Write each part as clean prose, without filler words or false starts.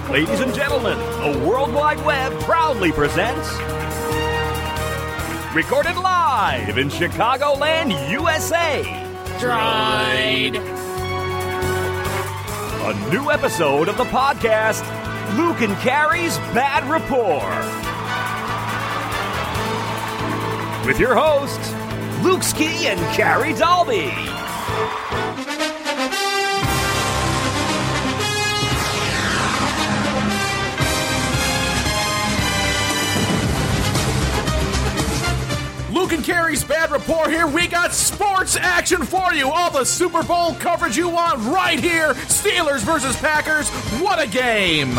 Ladies and gentlemen, the World Wide Web proudly presents... Recorded live in Chicagoland, USA. Droid. A new episode of the podcast, Luke and Carrie's Bad Rapport. With your hosts, Luke Ski and Carrie Dalby. Luke and Carrie's Bad Rapport here. We got sports action for you. All the Super Bowl coverage you want right here. Steelers versus Packers. What a game.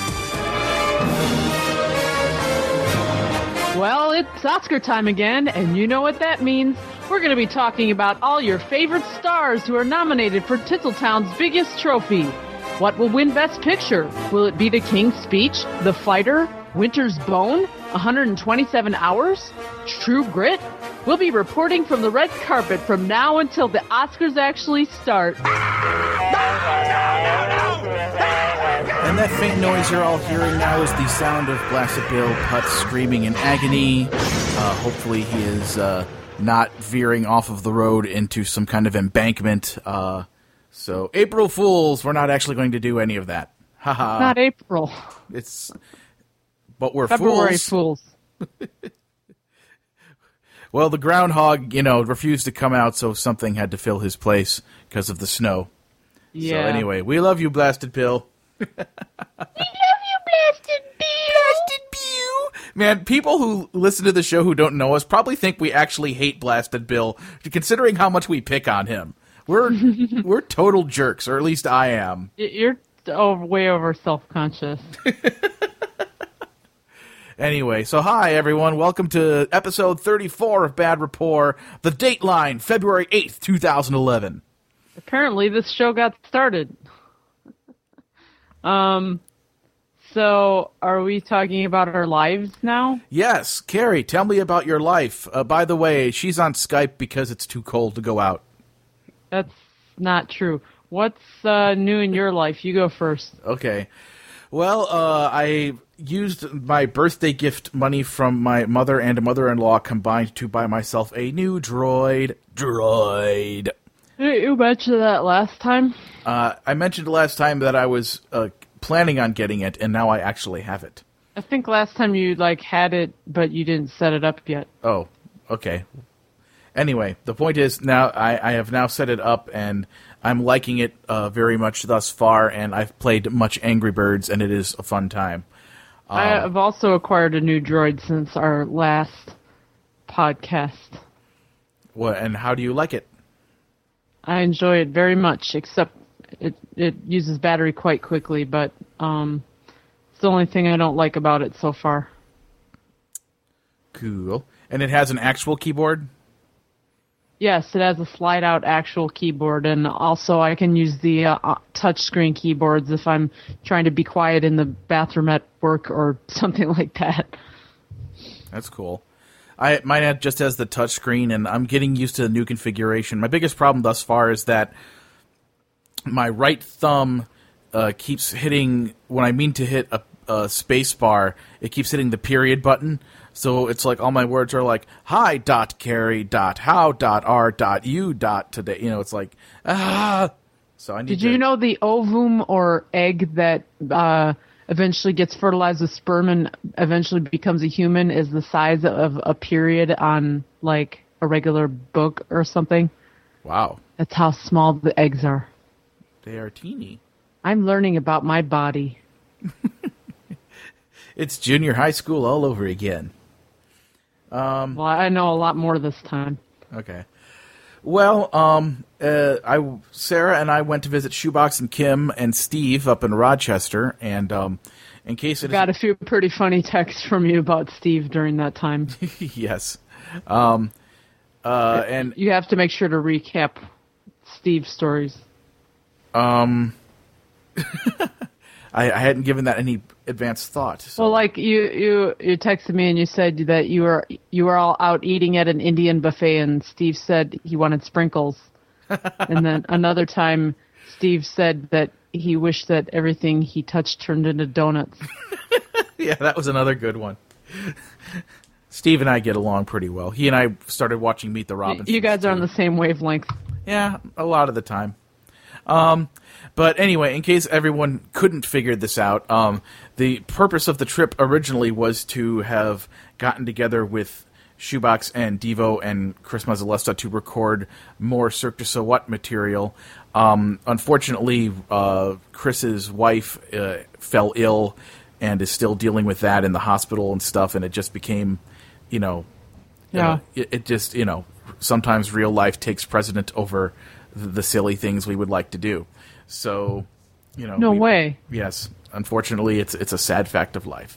Well, it's Oscar time again, and you know what that means. We're going to be talking about all your favorite stars who are nominated for Tinseltown's biggest trophy. What will win Best Picture? Will it be The King's Speech, The Fighter, Winter's Bone, 127 Hours, True Grit? We'll be reporting from the red carpet from now until the Oscars actually start. And that faint noise you're all hearing now is the sound of Blasted Bill Putz screaming in agony. Hopefully he is not veering off of the road into some kind of embankment. So April Fools, we're not actually going to do any of that. Haha. Not April. But we're February Fools. Well, the groundhog, refused to come out, so something had to fill his place because of the snow. Yeah. So anyway, we love you, Blasted Bill. We love you, Blasted Bill. Blasted Bill. Man, people who listen to the show who don't know us probably think we actually hate Blasted Bill, considering how much we pick on him. We're total jerks, or at least I am. You're way over self-conscious. Anyway, so hi everyone, welcome to episode 34 of Bad Rapport, the Dateline, February 8th, 2011. Apparently this show got started. So are we talking about our lives now? Yes, Carrie, tell me about your life. By the way, she's on Skype because it's too cold to go out. That's not true. What's new in your life? You go first. Okay. Well, I used my birthday gift money from my mother and mother-in-law combined to buy myself a new droid. Didn't you mention that last time? I mentioned last time that I was planning on getting it, and now I actually have it. I think last time you had it, but you didn't set it up yet. Oh, okay. Anyway, the point is now I have now set it up, and I'm liking it very much thus far, and I've played much Angry Birds, and it is a fun time. I've also acquired a new droid since our last podcast. What? And how do you like it? I enjoy it very much, except it uses battery quite quickly, but it's the only thing I don't like about it so far. Cool. And it has an actual keyboard? Yes, it has a slide-out actual keyboard, and also I can use the touchscreen keyboards if I'm trying to be quiet in the bathroom at work or something like that. That's cool. Mine just has the touchscreen, and I'm getting used to the new configuration. My biggest problem thus far is that my right thumb keeps hitting, when I mean to hit a space bar, it keeps hitting the period button. So it's like all my words are like, hi, Carrie, how, R, U, today. It's like, So I need Did you know the ovum or egg that eventually gets fertilized with sperm and eventually becomes a human is the size of a period on, a regular book or something? Wow. That's how small the eggs are. They are teeny. I'm learning about my body. It's junior high school all over again. Well, I know a lot more this time. Okay. Well, Sarah and I went to visit Shoebox and Kim and Steve up in Rochester, and in case it got a few pretty funny texts from you about Steve during that time. Yes. And And you have to make sure to recap Steve's stories. I hadn't given that any advanced thought. So. Well, you texted me and you said that you were all out eating at an Indian buffet, and Steve said he wanted sprinkles. And then another time, Steve said that he wished that everything he touched turned into donuts. Yeah, that was another good one. Steve and I get along pretty well. He and I started watching Meet the Robinsons. You guys are on the same wavelength. Yeah, a lot of the time. But anyway, in case everyone couldn't figure this out, the purpose of the trip originally was to have gotten together with Shoebox and Devo and Chris Mazzalesta to record more Cirque du Soleil material. Unfortunately, Chris's wife fell ill and is still dealing with that in the hospital and stuff, and it just became, it just, sometimes real life takes precedent over the silly things we would like to do. So, No way. Yes, unfortunately, it's a sad fact of life.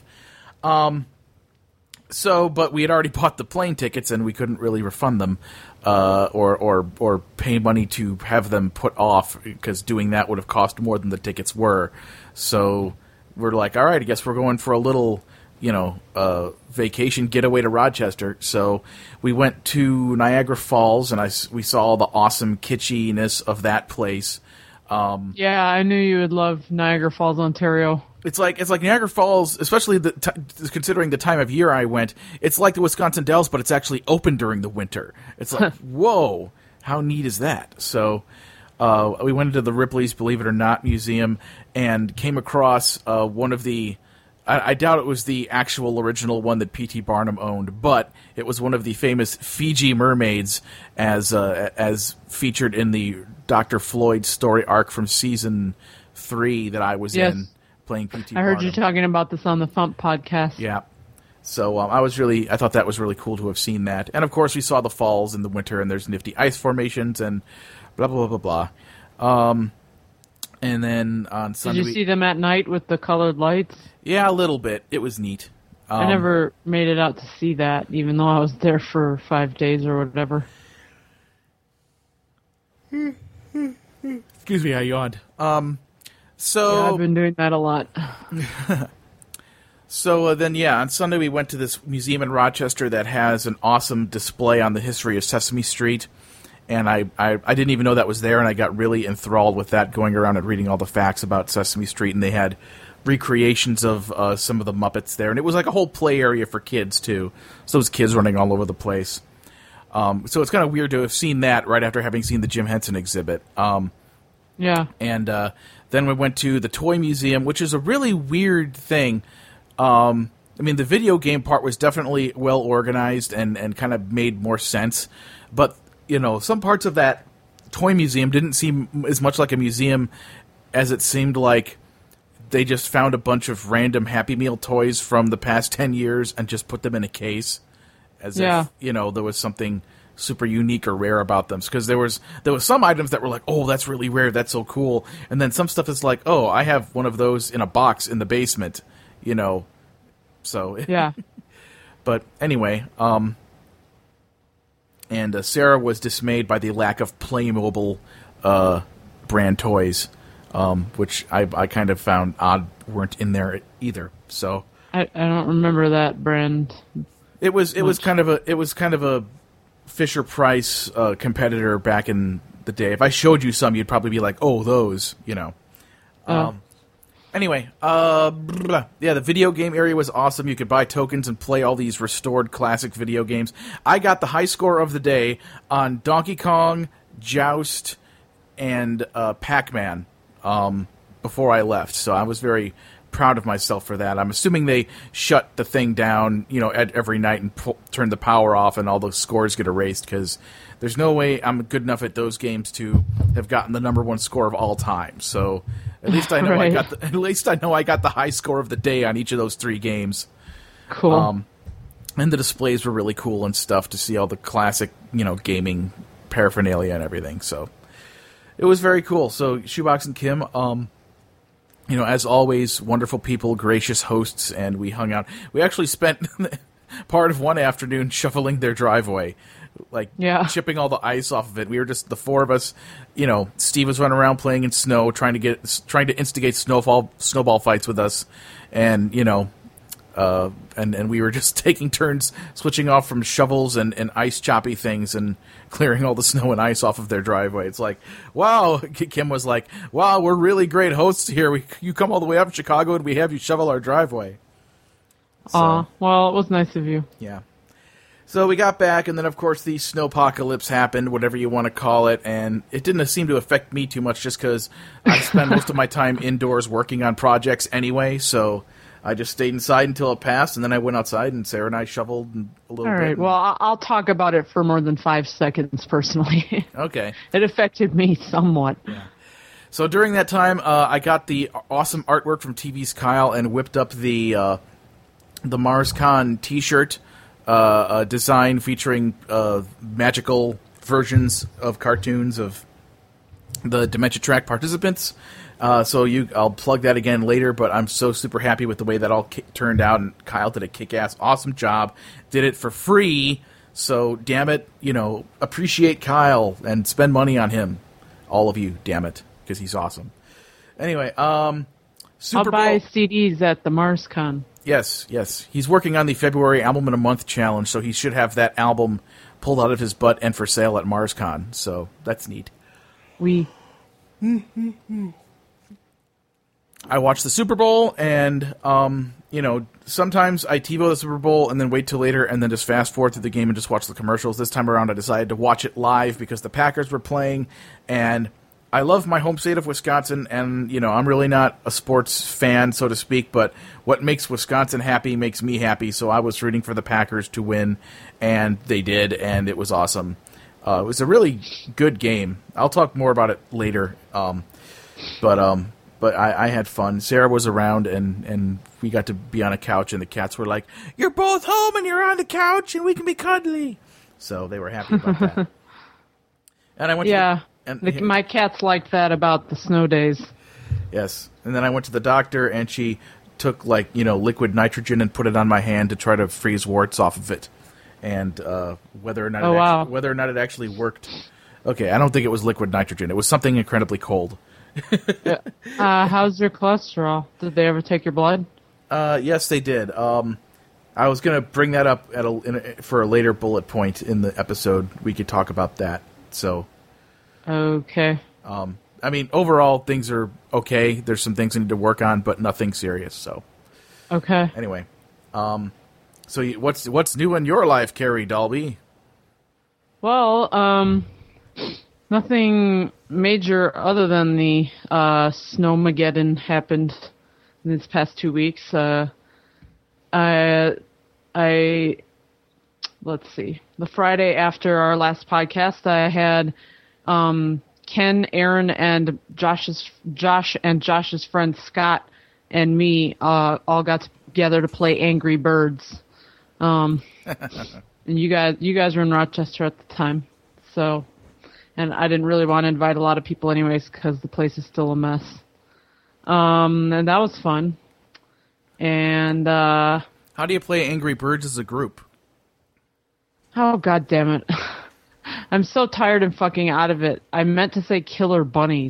But we had already bought the plane tickets, and we couldn't really refund them, or pay money to have them put off, because doing that would have cost more than the tickets were. So we're like, all right, I guess we're going for a little, vacation getaway to Rochester. So we went to Niagara Falls, and we saw all the awesome kitschiness of that place. Yeah, I knew you would love Niagara Falls, Ontario. It's like Niagara Falls, especially considering the time of year I went. It's like the Wisconsin Dells, but it's actually open during the winter. It's like, whoa, how neat is that? So we went into the Ripley's Believe It or Not Museum and came across one of the, I doubt it was the actual original one that P.T. Barnum owned, but it was one of the famous Fiji mermaids as featured in the Dr. Floyd story arc from season 3 that I was in. Playing P.T. I heard Barnum. you talking about this on the Thump podcast. Yeah. So I thought that was really cool to have seen that. And of course we saw the falls in the winter, and there's nifty ice formations and blah, blah, blah, blah, blah. And then on Sunday... Did you see them at night with the colored lights? Yeah, a little bit. It was neat. I never made it out to see that, even though I was there for 5 days or whatever. Excuse me, I yawned. Yeah, I've been doing that a lot. So on Sunday we went to this museum in Rochester that has an awesome display on the history of Sesame Street, and I didn't even know that was there, and I got really enthralled with that, going around and reading all the facts about Sesame Street, and they had recreations of some of the Muppets there, and it was like a whole play area for kids too, so those kids running all over the place. So it's kind of weird to have seen that right after having seen the Jim Henson exhibit. Yeah. And then we went to the Toy Museum, which is a really weird thing. I mean, the video game part was definitely well organized and kind of made more sense. But, some parts of that Toy Museum didn't seem as much like a museum as it seemed like they just found a bunch of random Happy Meal toys from the past 10 years and just put them in a case. As if, there was something super unique or rare about them, because there was some items that were like, oh, that's really rare, that's so cool, and then some stuff is like, oh, I have one of those in a box in the basement, so yeah. But anyway, and Sarah was dismayed by the lack of Playmobil brand toys, which I kind of found odd weren't in there either. So I don't remember that brand. It was kind of a Fisher Price competitor back in the day. If I showed you some, you'd probably be like, "Oh, those," Anyway, the video game area was awesome. You could buy tokens and play all these restored classic video games. I got the high score of the day on Donkey Kong, Joust, and Pac-Man before I left, so I was very proud of myself for that. I'm assuming they shut the thing down, every night and turn the power off, and all the scores get erased, because there's no way I'm good enough at those games to have gotten the number one score of all time. So at least I know right. I got the high score of the day on each of those 3 games. Cool. And the displays were really cool and stuff to see all the classic, gaming paraphernalia and everything. So it was very cool. So Shoebox and Kim, as always, wonderful people, gracious hosts, and we hung out. We actually spent part of one afternoon shuffling their driveway, chipping all the ice off of it. We were just the 4 of us. Steve was running around playing in snow, trying to instigate snowball fights with us, and and we were just taking turns switching off from shovels and ice choppy things and clearing all the snow and ice off of their driveway. It's like, wow, Kim was like, wow, we're really great hosts here. You come all the way up to Chicago and we have you shovel our driveway. Well, it was nice of you. Yeah. So we got back, and then, of course, the snowpocalypse happened, whatever you want to call it, and it didn't seem to affect me too much just because I spend most of my time indoors working on projects anyway, so I just stayed inside until it passed, and then I went outside, and Sarah and I shoveled a little bit. All right, well, I'll talk about it for more than 5 seconds, personally. Okay. It affected me somewhat. Yeah. So during that time, I got the awesome artwork from TV's Kyle and whipped up the MarsCon T-shirt design featuring magical versions of cartoons of the Dementia Track participants. I'll plug that again later, but I'm so super happy with the way that all turned out, and Kyle did a kick-ass, awesome job. Did it for free, so damn it, appreciate Kyle and spend money on him. All of you, damn it, because he's awesome. Anyway, Super I'll buy Bowl. CDs at the MarsCon. Yes. He's working on the February Album in a Month challenge, so he should have that album pulled out of his butt and for sale at MarsCon. So that's neat. I watched the Super Bowl, and sometimes I TiVo the Super Bowl and then wait till later and then just fast forward through the game and just watch the commercials. This time around, I decided to watch it live because the Packers were playing, and I love my home state of Wisconsin, and, I'm really not a sports fan, so to speak, but what makes Wisconsin happy makes me happy, so I was rooting for the Packers to win, and they did, and it was awesome. It was a really good game. I'll talk more about it later, but I had fun. Sarah was around, and we got to be on a couch, and the cats were like, "You're both home, and you're on the couch, and we can be cuddly." So they were happy about that. And I went Yeah. to My cats liked that about the snow days. Yes. And then I went to the doctor, and she took, liquid nitrogen and put it on my hand to try to freeze warts off of it. And whether or not it actually worked. Okay, I don't think it was liquid nitrogen. It was something incredibly cold. How's your cholesterol? Did they ever take your blood? Yes, they did. I was going to bring that up for a later bullet point in the episode. We could talk about that. So... Okay. Overall, things are okay. There's some things I need to work on, but nothing serious, so. Okay. Anyway. So what's new in your life, Carrie Dalby? Well, nothing major other than the Snowmageddon happened in these past 2 weeks. Let's see. The Friday after our last podcast, I had Ken, Aaron, and Josh and Josh's friend Scott and me all got together to play Angry Birds. And you guys were in Rochester at the time, so, and I didn't really want to invite a lot of people anyways because the place is still a mess. And that was fun. And how do you play Angry Birds as a group? Oh, God damn it. I'm so tired and fucking out of it. I meant to say killer bunnies.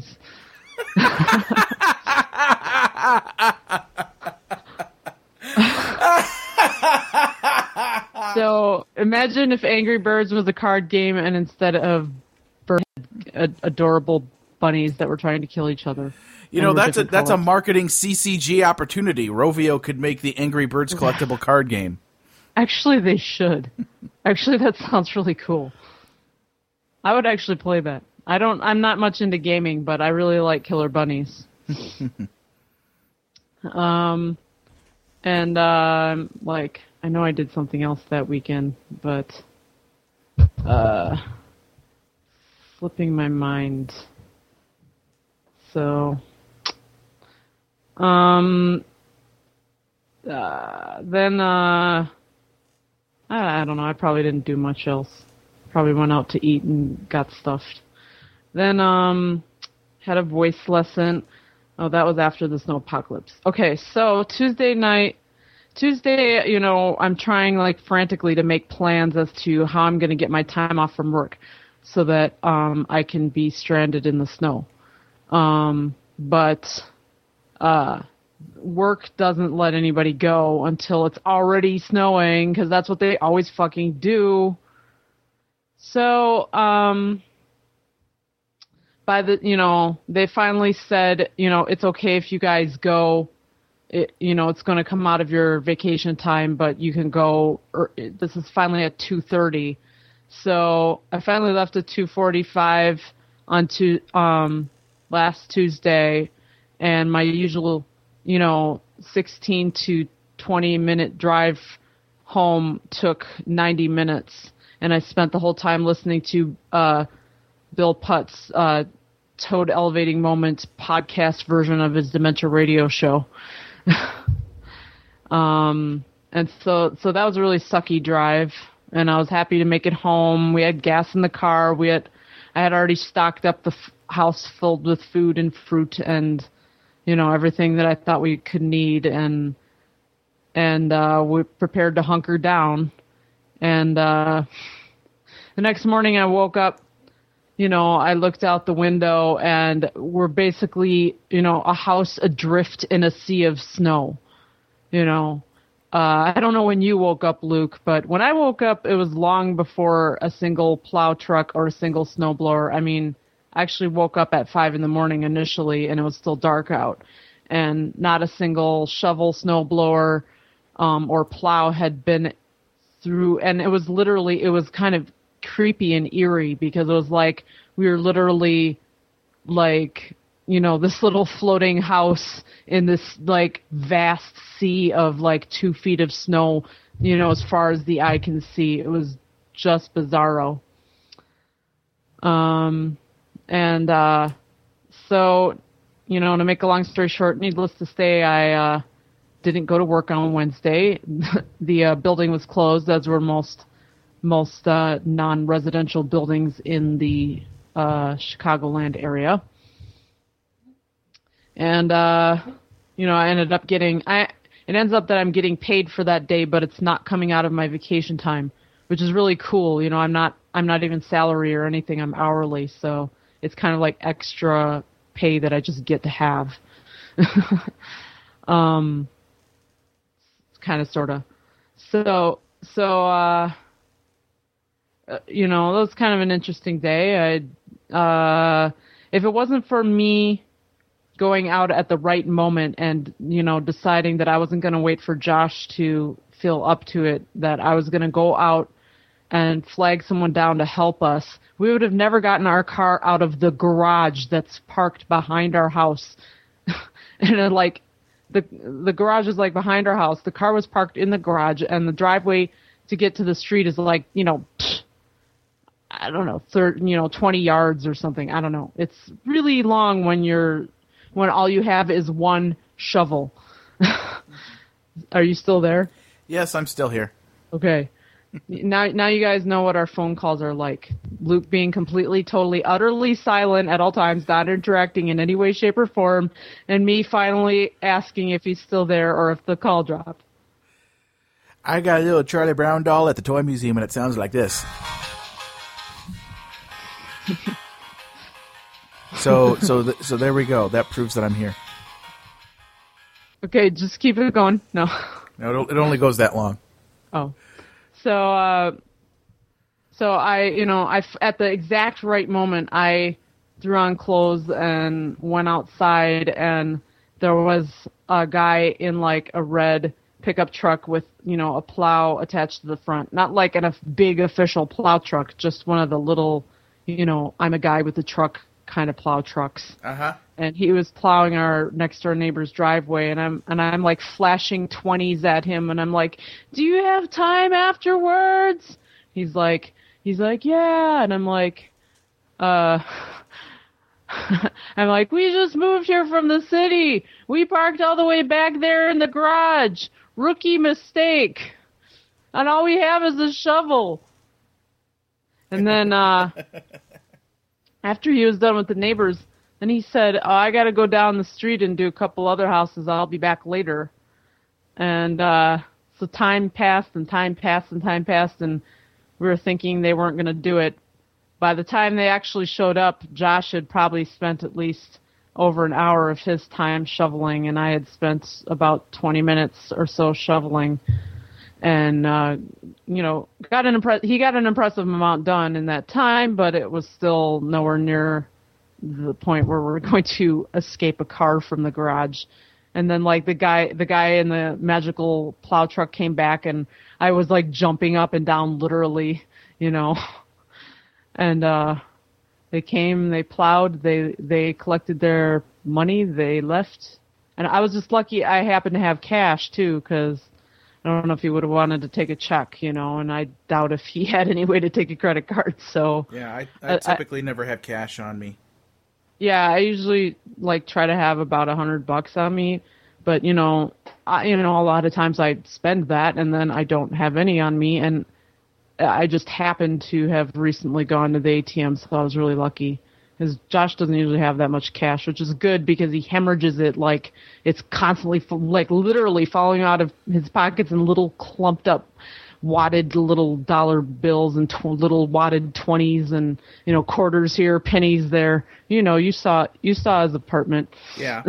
So imagine if Angry Birds was a card game and instead of adorable bunnies that were trying to kill each other. That's a marketing CCG opportunity. Rovio could make the Angry Birds collectible card game. Actually, they should. Actually, that sounds really cool. I would actually play that. I'm not much into gaming, but I really like killer bunnies. I know I did something else that weekend, but slipping my mind. So, then I don't know. I probably didn't do much else. Probably went out to eat and got stuffed. Then had a voice lesson. Oh, that was after the snow apocalypse. Okay, so Tuesday, I'm trying frantically to make plans as to how I'm going to get my time off from work so that I can be stranded in the snow. But work doesn't let anybody go until it's already snowing, because that's what they always fucking do. So, they finally said, it's okay if you guys go. It's going to come out of your vacation time, but you can go. This is finally at 2:30. So I finally left at 2:45 on last Tuesday, and my usual, 16 to 20 minute drive home took 90 minutes, and I spent the whole time listening to Bill Putt's Toad Elevating Moment podcast version of his Dementia Radio show. And so that was a really sucky drive, and I was happy to make it home. We had gas in the car. I had already stocked up the house filled with food and fruit and, everything that I thought we could need, and we prepared to hunker down. And the next morning I woke up, I looked out the window, and we're basically, a house adrift in a sea of snow. I don't know when you woke up, Luke, but when I woke up, it was long before a single plow truck or a single snowblower. I mean, I actually woke up at 5 a.m. initially, and it was still dark out, and not a single shovel, snowblower, or plow had been through. And it was kind of creepy and eerie, because it was like we were literally like, this little floating house in this like vast sea of like 2 feet of snow, as far as the eye can see. It was just bizarro. So, to make a long story short, needless to say, I didn't go to work on Wednesday. The building was closed, as were most non-residential buildings in the Chicagoland area. And I ended up it ends up that I'm getting paid for that day, but it's not coming out of my vacation time, which is really cool. I'm not even salary or anything. I'm hourly, so it's kind of like extra pay that I just get to have. Kind of, sort of. So it was kind of an interesting day. If it wasn't for me going out at the right moment and, deciding that I wasn't going to wait for Josh to feel up to it, that I was going to go out and flag someone down to help us, we would have never gotten our car out of the garage that's parked behind our house. And then, like, the garage is like behind our house. The car was parked in the garage, and the driveway to get to the street is like, I don't know, 20 yards or something. I don't know. It's really long when all you have is one shovel. Are you still there? Yes, I'm still here. Okay. Now you guys know what our phone calls are like. Luke being completely, totally, utterly silent at all times, not interacting in any way, shape, or form, and me finally asking if he's still there or if the call dropped. I got a little Charlie Brown doll at the Toy Museum, and it sounds like this. So there we go. That proves that I'm here. Okay, just keep it going. No, it only goes that long. Oh. So I at the exact right moment, I threw on clothes and went outside, and there was a guy in like a red pickup truck with, a plow attached to the front. Not like a big official plow truck, just one of the little, I'm a guy with a truck kind of plow trucks. Uh-huh. And he was plowing our next door neighbor's driveway, and I'm like flashing 20s at him, and I'm like, "Do you have time afterwards?" He's like, "Yeah," and I'm like, I'm like, "We just moved here from the city. We parked all the way back there in the garage. Rookie mistake. And all we have is a shovel." And then after he was done with the neighbors, then he said, "Oh, I got to go down the street and do a couple other houses. I'll be back later." And so time passed, and we were thinking they weren't going to do it. By the time they actually showed up, Josh had probably spent at least over an hour of his time shoveling, and I had spent about 20 minutes or so shoveling. And, he got an impressive amount done in that time, but it was still nowhere near the point where we're going to escape a car from the garage. And then, like, the guy in the magical plow truck came back, and I was, like, jumping up and down literally, And they came, they plowed, they collected their money, they left. And I was just lucky I happened to have cash, too, because I don't know if he would have wanted to take a check, and I doubt if he had any way to take a credit card. So yeah, I typically never have cash on me. Yeah, I usually try to have about $100 on me, but a lot of times I spend that and then I don't have any on me, and I just happened to have recently gone to the ATM, so I was really lucky. Because Josh doesn't usually have that much cash, which is good because he hemorrhages it like it's constantly, literally falling out of his pockets in little clumped up, wadded little dollar bills and little wadded 20s and, quarters here, pennies there. You saw his apartment. Yeah.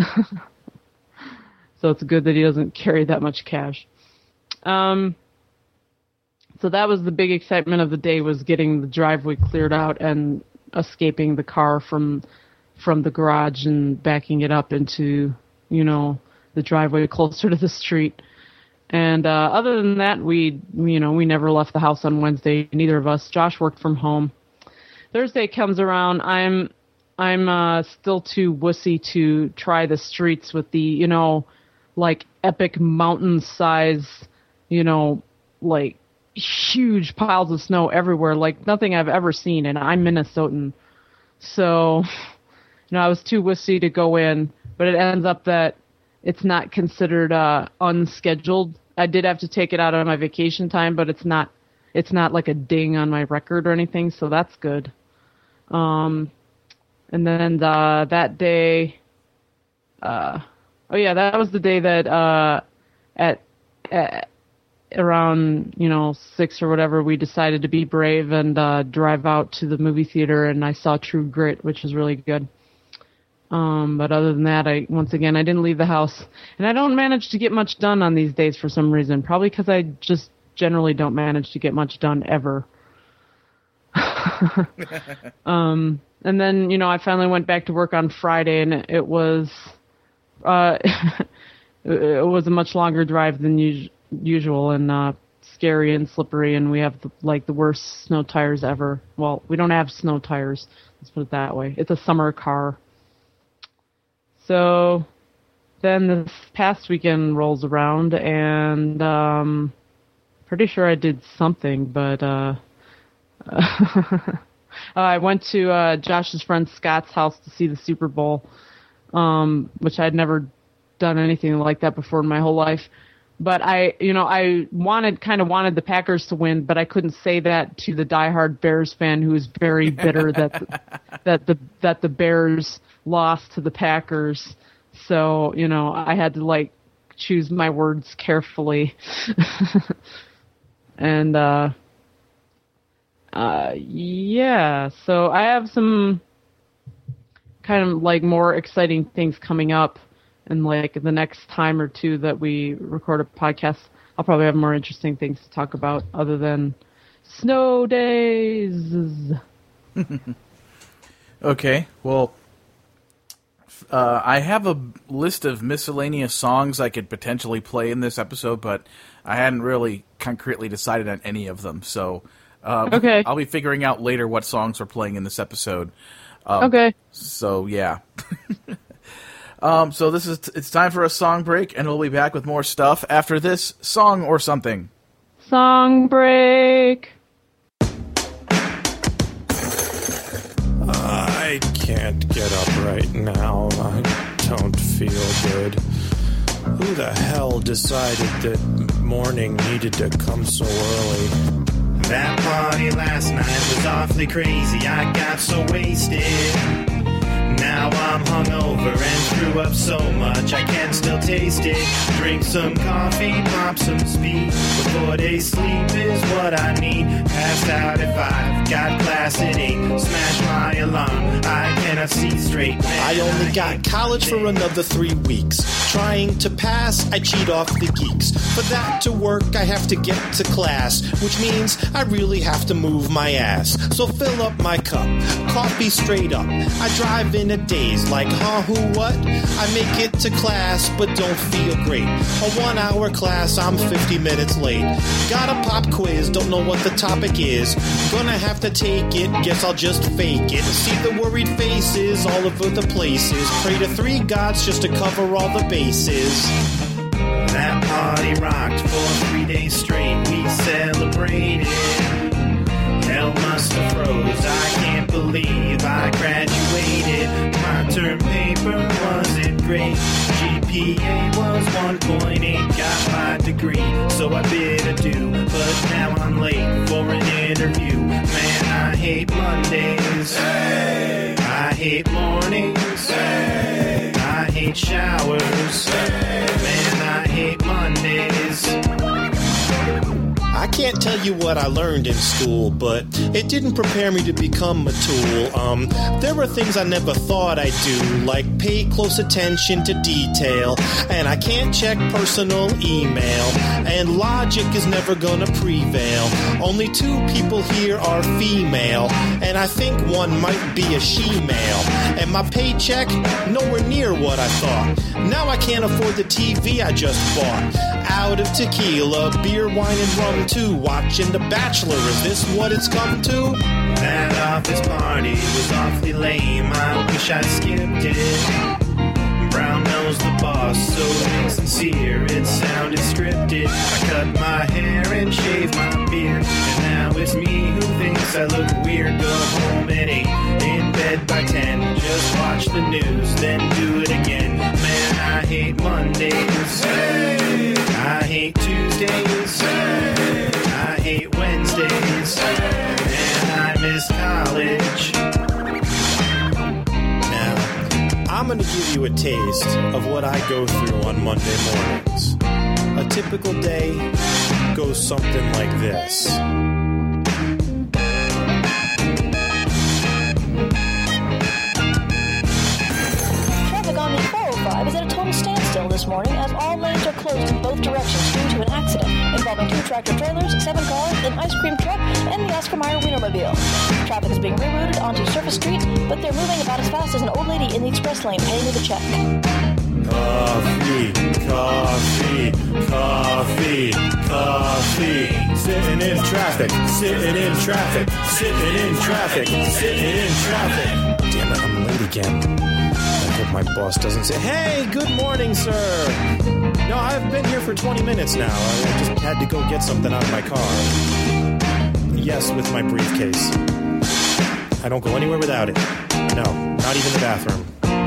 So it's good that he doesn't carry that much cash. So that was the big excitement of the day, was getting the driveway cleared out and escaping the car from the garage and backing it up into, the driveway closer to the street. And other than that, we never left the house on Wednesday, neither of us. Josh worked from home. Thursday comes around, I'm still too wussy to try the streets with the, epic mountain size, huge piles of snow everywhere, like nothing I've ever seen, and I'm Minnesotan. So, I was too wussy to go in, but it ends up that it's not considered unscheduled. I did have to take it out of my vacation time, but it's not like a ding on my record or anything, so that's good. And then that day, that was the day that at around 6 or whatever, we decided to be brave and drive out to the movie theater, and I saw True Grit, which was really good. But other than that, I didn't leave the house, and I don't manage to get much done on these days for some reason. Probably because I just generally don't manage to get much done ever. And then I finally went back to work on Friday, and it was it was a much longer drive than usual, and scary and slippery, and we have the worst snow tires ever. Well, we don't have snow tires, let's put it that way. It's a summer car. So then this past weekend rolls around, and pretty sure I did something, but I went to Josh's friend Scott's house to see the Super Bowl, which I'd never done anything like that before in my whole life. But I wanted the Packers to win, but I couldn't say that to the diehard Bears fan who is very bitter that the Bears lost to the Packers. So, I had to choose my words carefully. And so I have some kind of more exciting things coming up. And the next time or two that we record a podcast, I'll probably have more interesting things to talk about other than snow days. Okay, well, I have a list of miscellaneous songs I could potentially play in this episode, but I hadn't really concretely decided on any of them. So okay. I'll be figuring out later what songs we're playing in this episode. Okay. So, yeah. So it's time for a song break, and we'll be back with more stuff after this song or something. Song break. I can't get up right now. I don't feel good. Who the hell decided that morning needed to come so early? That party last night was awfully crazy. I got so wasted. Now Now I'm hungover and threw up so much I can still taste it. Drink some coffee, pop some speed. Before they sleep is what I need. Passed out at 5, got class at 8. Smash my alarm, I cannot see straight. Man, I only got college for another 3 weeks. Trying to pass, I cheat off the geeks. For that to work, I have to get to class, which means I really have to move my ass. So fill up my cup, coffee straight up. I drive in a daze like, who, what? I make it to class, but don't feel great. A 1-hour class, I'm 50 minutes late. Got a pop quiz, don't know what the topic is. Gonna have to take it, guess I'll just fake it. See the worried faces all over the places. Pray to 3 gods just to cover all the bases. That party rocked for 3 days straight. We celebrated. Hell must have froze. I can't believe I graduated. My term paper wasn't great. GPA was 1.8. Got my degree, so I bid adieu. But now I'm late for an interview. Man, I hate Mondays. Hey! I hate mornings. Hey! I hate showers. Hey! Man, I hate Mondays. I can't tell you what I learned in school, but it didn't prepare me to become a tool. There were things I never thought I'd do, like pay close attention to detail, and I can't check personal email, and logic is never gonna prevail. Only 2 people here are female, and I think one might be a she-male, and my paycheck nowhere near what I thought. Now I can't afford the TV I just bought. Out of tequila, beer, wine, and rum too. Watching The Bachelor, is this what it's come to? That office party was awfully lame. I wish I skipped it. Brown knows the boss, so insincere, it sounded scripted. I cut my hair and shaved my beard, and now it's me who thinks I look weird. Go home at 8, in bed by 10. Just watch the news, then do it again. Man, I hate Mondays. Hey! I hate Tuesdays. Hey! I hate Wednesdays. Hey! And I miss college. Now, I'm gonna give you a taste of what I go through on Monday mornings. A typical day goes something like this. Traffic on the 405 is at a total standstill this morning as all lanes are closed in both directions due to an accident involving 2 tractor-trailers, 7 cars, an ice cream truck, and the Oscar Mayer Wienermobile. Traffic is being rerouted onto surface streets, but they're moving about as fast as an old lady in the express lane paying with a check. Coffee, coffee, coffee, coffee. Sitting in traffic, sitting in traffic, sitting in traffic, sitting in traffic. Damn it, I'm late again. I hope my boss doesn't say, "Hey, good morning, sir." No, I've been here for 20 minutes now. I just had to go get something out of my car. Yes, with my briefcase. I don't go anywhere without it. No, not even the bathroom.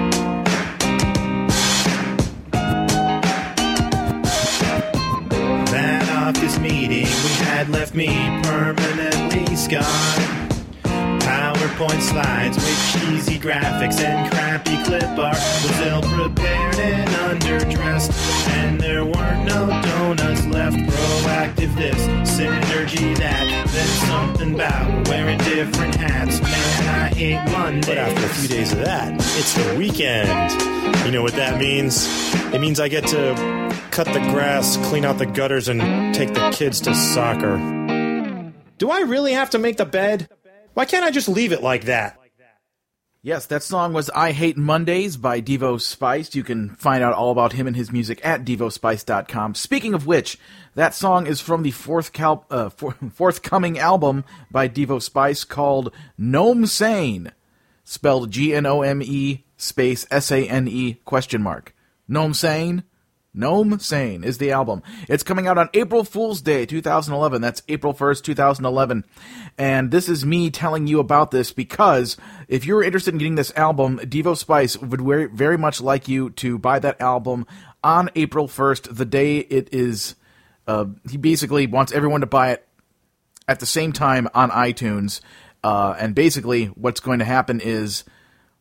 That office meeting we had left me permanently scarred. PowerPoint slides with cheesy graphics and crappy clip art was ill-prepared and underdressed, and there weren't no donuts left. Proactive this, synergy that, then something about wearing different hats. Man, I hate Mondays. But after a few days of that, it's the weekend. You know what that means? It means I get to cut the grass, clean out the gutters, and take the kids to soccer. Do I really have to make the bed? Why can't I just leave it like that? Yes, that song was I Hate Mondays by Devo Spice. You can find out all about him and his music at devospice.com. Speaking of which, that song is from the forthcoming album by Devo Spice called Gnome Sane, spelled Gnome space SANE question mark. Gnome Sane? Gnome Sane is the album. It's coming out on April Fool's Day, 2011. That's April 1st, 2011. And this is me telling you about this because if you're interested in getting this album, Devo Spice would very much like you to buy that album on April 1st, the day it is. He basically wants everyone to buy it at the same time on iTunes. And basically what's going to happen is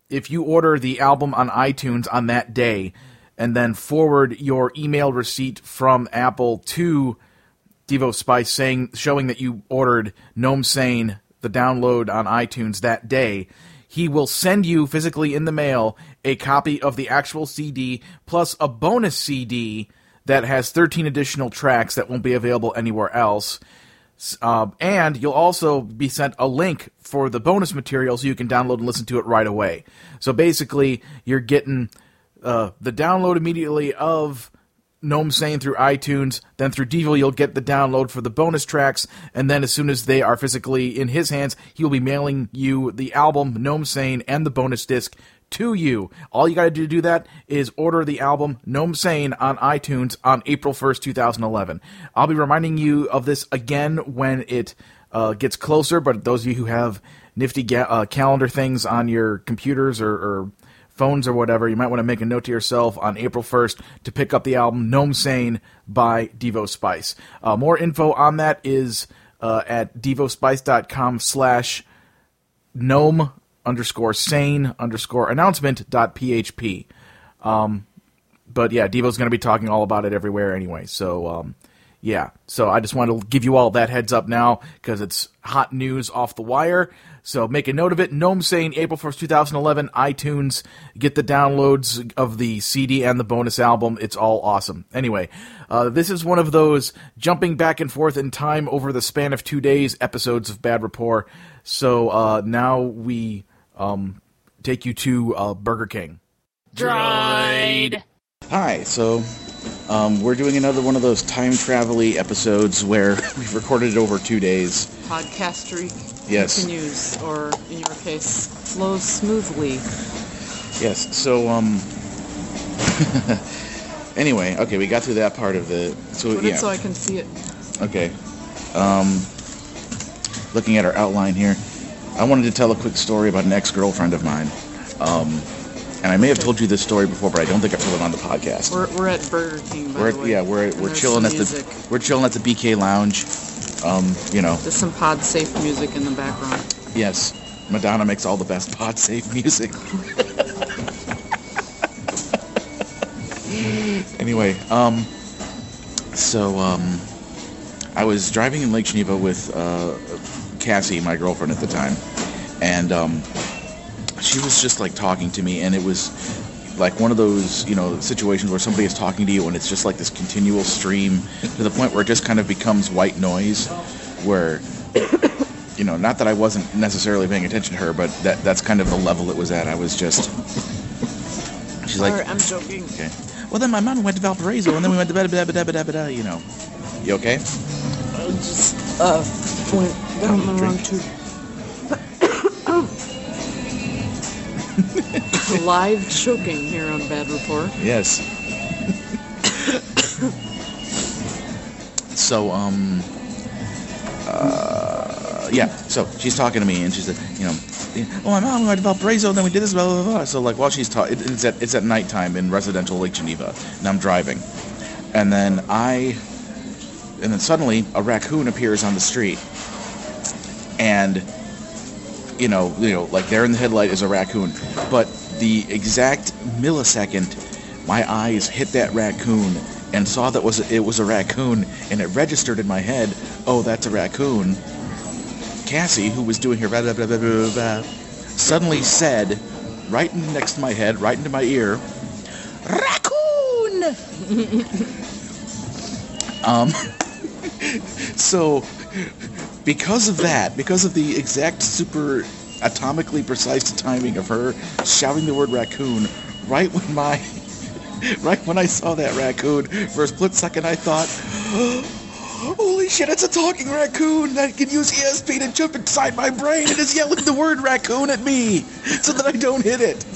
if you order the album on iTunes on that day and then forward your email receipt from Apple to Devo Spice showing that you ordered Gnome Sane, the download on iTunes that day, he will send you physically in the mail a copy of the actual CD plus a bonus CD that has 13 additional tracks that won't be available anywhere else. And you'll also be sent a link for the bonus material so you can download and listen to it right away. So basically, you're getting the download immediately of Gnome Sane through iTunes. Then through Devo, you'll get the download for the bonus tracks. And then as soon as they are physically in his hands, he'll be mailing you the album, Gnome Sane, and the bonus disc to you. All you got to do to do that is order the album Gnome Sane on iTunes on April 1st, 2011. I'll be reminding you of this again when it gets closer, but those of you who have nifty calendar things on your computers or phones or whatever, you might want to make a note to yourself on April 1st to pick up the album Gnome Sane by Devo Spice. More info on that is at devospice.com/gnome_sane_announcement.php. But yeah, Devo's going to be talking all about it everywhere anyway. So, yeah. So I just wanted to give you all that heads up now because it's hot news off the wire. So make a note of it. Gnome Sane, April 1st, 2011, iTunes. Get the downloads of the CD and the bonus album. It's all awesome. Anyway, this is one of those jumping back and forth in time over the span of 2 days episodes of Bad Rapport. So now we take you to Burger King. Droid! Hi, so we're doing another one of those time travel-y episodes where we've recorded it over 2 days. Podcast streak Yes. continues, or in your case, flows smoothly. Yes, so anyway, okay, we got through that part of the... Put it so I can see it. Okay. Looking at our outline here, I wanted to tell a quick story about an ex-girlfriend of mine. And I may have told you this story before, but I don't think I've told it on the podcast. We're at Burger King, by the way. Yeah, we're chilling at the BK Lounge. You know. There's some pod safe music in the background. Yes, Madonna makes all the best pod safe music. Anyway, I was driving in Lake Geneva with Cassie, my girlfriend at the time, and she was just like talking to me, and it was like one of those, you know, situations where somebody is talking to you and it's just like this continual stream to the point where it just kind of becomes white noise, where, you know, not that I wasn't necessarily paying attention to her, but that's kind of the level it was at. I was just... She's like... I'm joking. Okay. Well, then my mom went to Valparaiso, and then we went to bed, you know. You okay? Just, went down the wrong tube. Live choking here on Bad Rapport. Yes. So, yeah, so she's talking to me, and she said, you know, well, my mom went to Valparaiso, and then we did this, blah, blah, blah. So, like, while she's talking, it's at nighttime in residential Lake Geneva, and I'm driving. And then suddenly a raccoon appears on the street. And, you know, like there in the headlight is a raccoon. But the exact millisecond my eyes hit that raccoon and saw that it was a raccoon, and it registered in my head, oh, that's a raccoon, Cassie, who was doing her blah, blah, blah, blah, blah, blah, suddenly said, right next to my head, right into my ear, raccoon! So, because of that, because of the exact super atomically precise timing of her shouting the word raccoon, right when I saw that raccoon, for a split second I thought, holy shit, it's a talking raccoon that can use ESP to jump inside my brain and is yelling the word raccoon at me so that I don't hit it.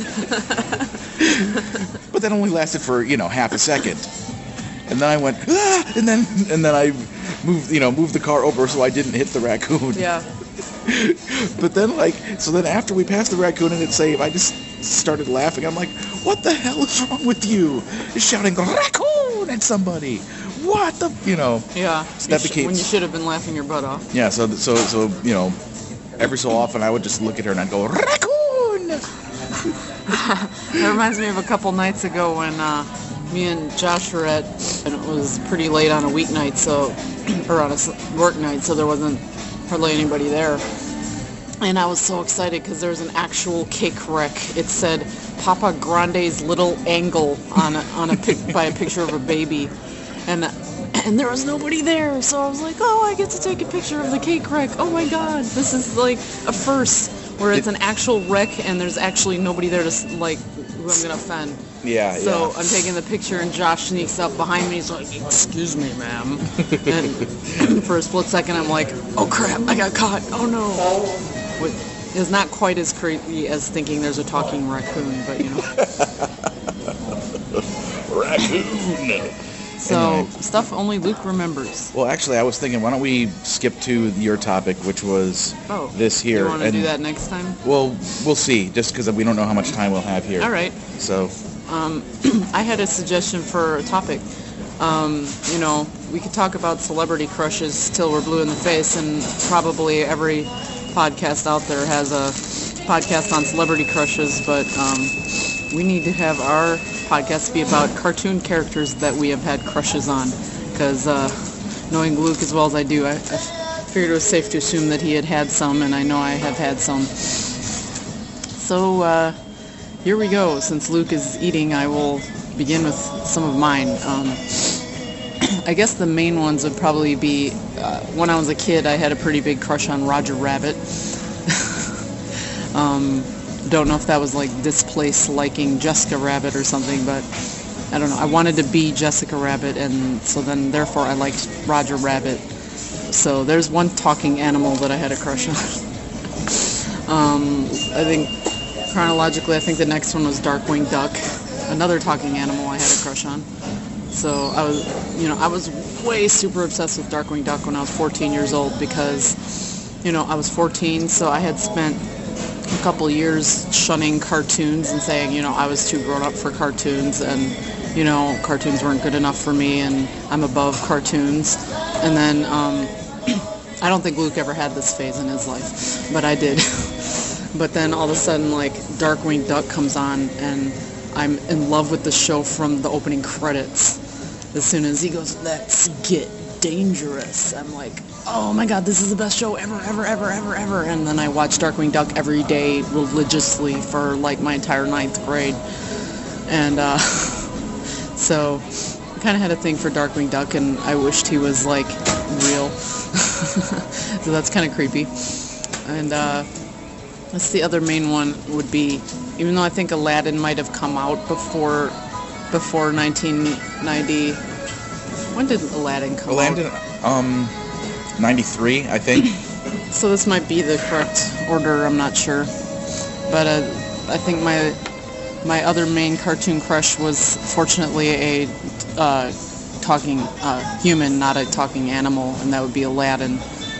But that only lasted for, you know, half a second. And then I went, ah! And then I moved the car over so I didn't hit the raccoon. Yeah. But then, so then after we passed the raccoon and it saved, I just started laughing. I'm like, what the hell is wrong with you? You're shouting raccoon at somebody. What the, you know. Yeah. So that became, when you should have been laughing your butt off. Yeah, so you know, every so often I would just look at her and I'd go, raccoon! That reminds me of a couple nights ago when me and Josh were and it was pretty late on a weeknight, or on a work night, so there wasn't hardly anybody there. And I was so excited because there was an actual cake wreck. It said Papa Grande's Little Angle by a picture of a baby, and there was nobody there. So I was like, oh, I get to take a picture of the cake wreck. Oh my God, this is like a first, where it's an actual wreck and there's actually nobody there to who I'm gonna offend. Yeah. So I'm taking the picture and Josh sneaks up behind me. He's like, "Excuse me, ma'am." And for a split second, I'm like, "Oh crap, I got caught. Oh no." It's not quite as creepy as thinking there's a talking raccoon, but you know. Raccoon. So, anyway. Stuff only Luke remembers. Well, actually, I was thinking, why don't we skip to your topic, which was this here. You want to do that next time? Well, we'll see, just because we don't know how much time we'll have here. All right. So. I had a suggestion for a topic. We could talk about celebrity crushes till we're blue in the face, and probably every podcast out there has a podcast on celebrity crushes, but we need to have our podcast be about cartoon characters that we have had crushes on, because knowing Luke as well as I do, I figured it was safe to assume that he had some, and I know I have had some. So here we go. Since Luke is eating, I will begin with some of mine. I guess the main ones would probably be, when I was a kid, I had a pretty big crush on Roger Rabbit. Don't know if that was like displaced liking Jessica Rabbit or something, but I don't know. I wanted to be Jessica Rabbit, and so then therefore I liked Roger Rabbit. So there's one talking animal that I had a crush on. I think chronologically, I think the next one was Darkwing Duck, another talking animal I had a crush on. So I was way super obsessed with Darkwing Duck when I was 14 years old because, I was 14, so I had spent a couple years shunning cartoons and saying, I was too grown up for cartoons, and, cartoons weren't good enough for me, and I'm above cartoons. And then, I don't think Luke ever had this phase in his life, but I did. But then all of a sudden, Darkwing Duck comes on, and I'm in love with the show from the opening credits. As soon as he goes, "Let's get dangerous," I'm like, oh my God, this is the best show ever, ever, ever, ever, ever. And then I watched Darkwing Duck every day religiously for my entire 9th grade. And so I kind of had a thing for Darkwing Duck, and I wished he was real. So that's kind of creepy. And that's the other main one would be, even though I think Aladdin might have come out before 1990. When did Aladdin come out? 93, I think. So this might be the correct order, I'm not sure. But I think my other main cartoon crush was fortunately a talking human, not a talking animal, and that would be Aladdin.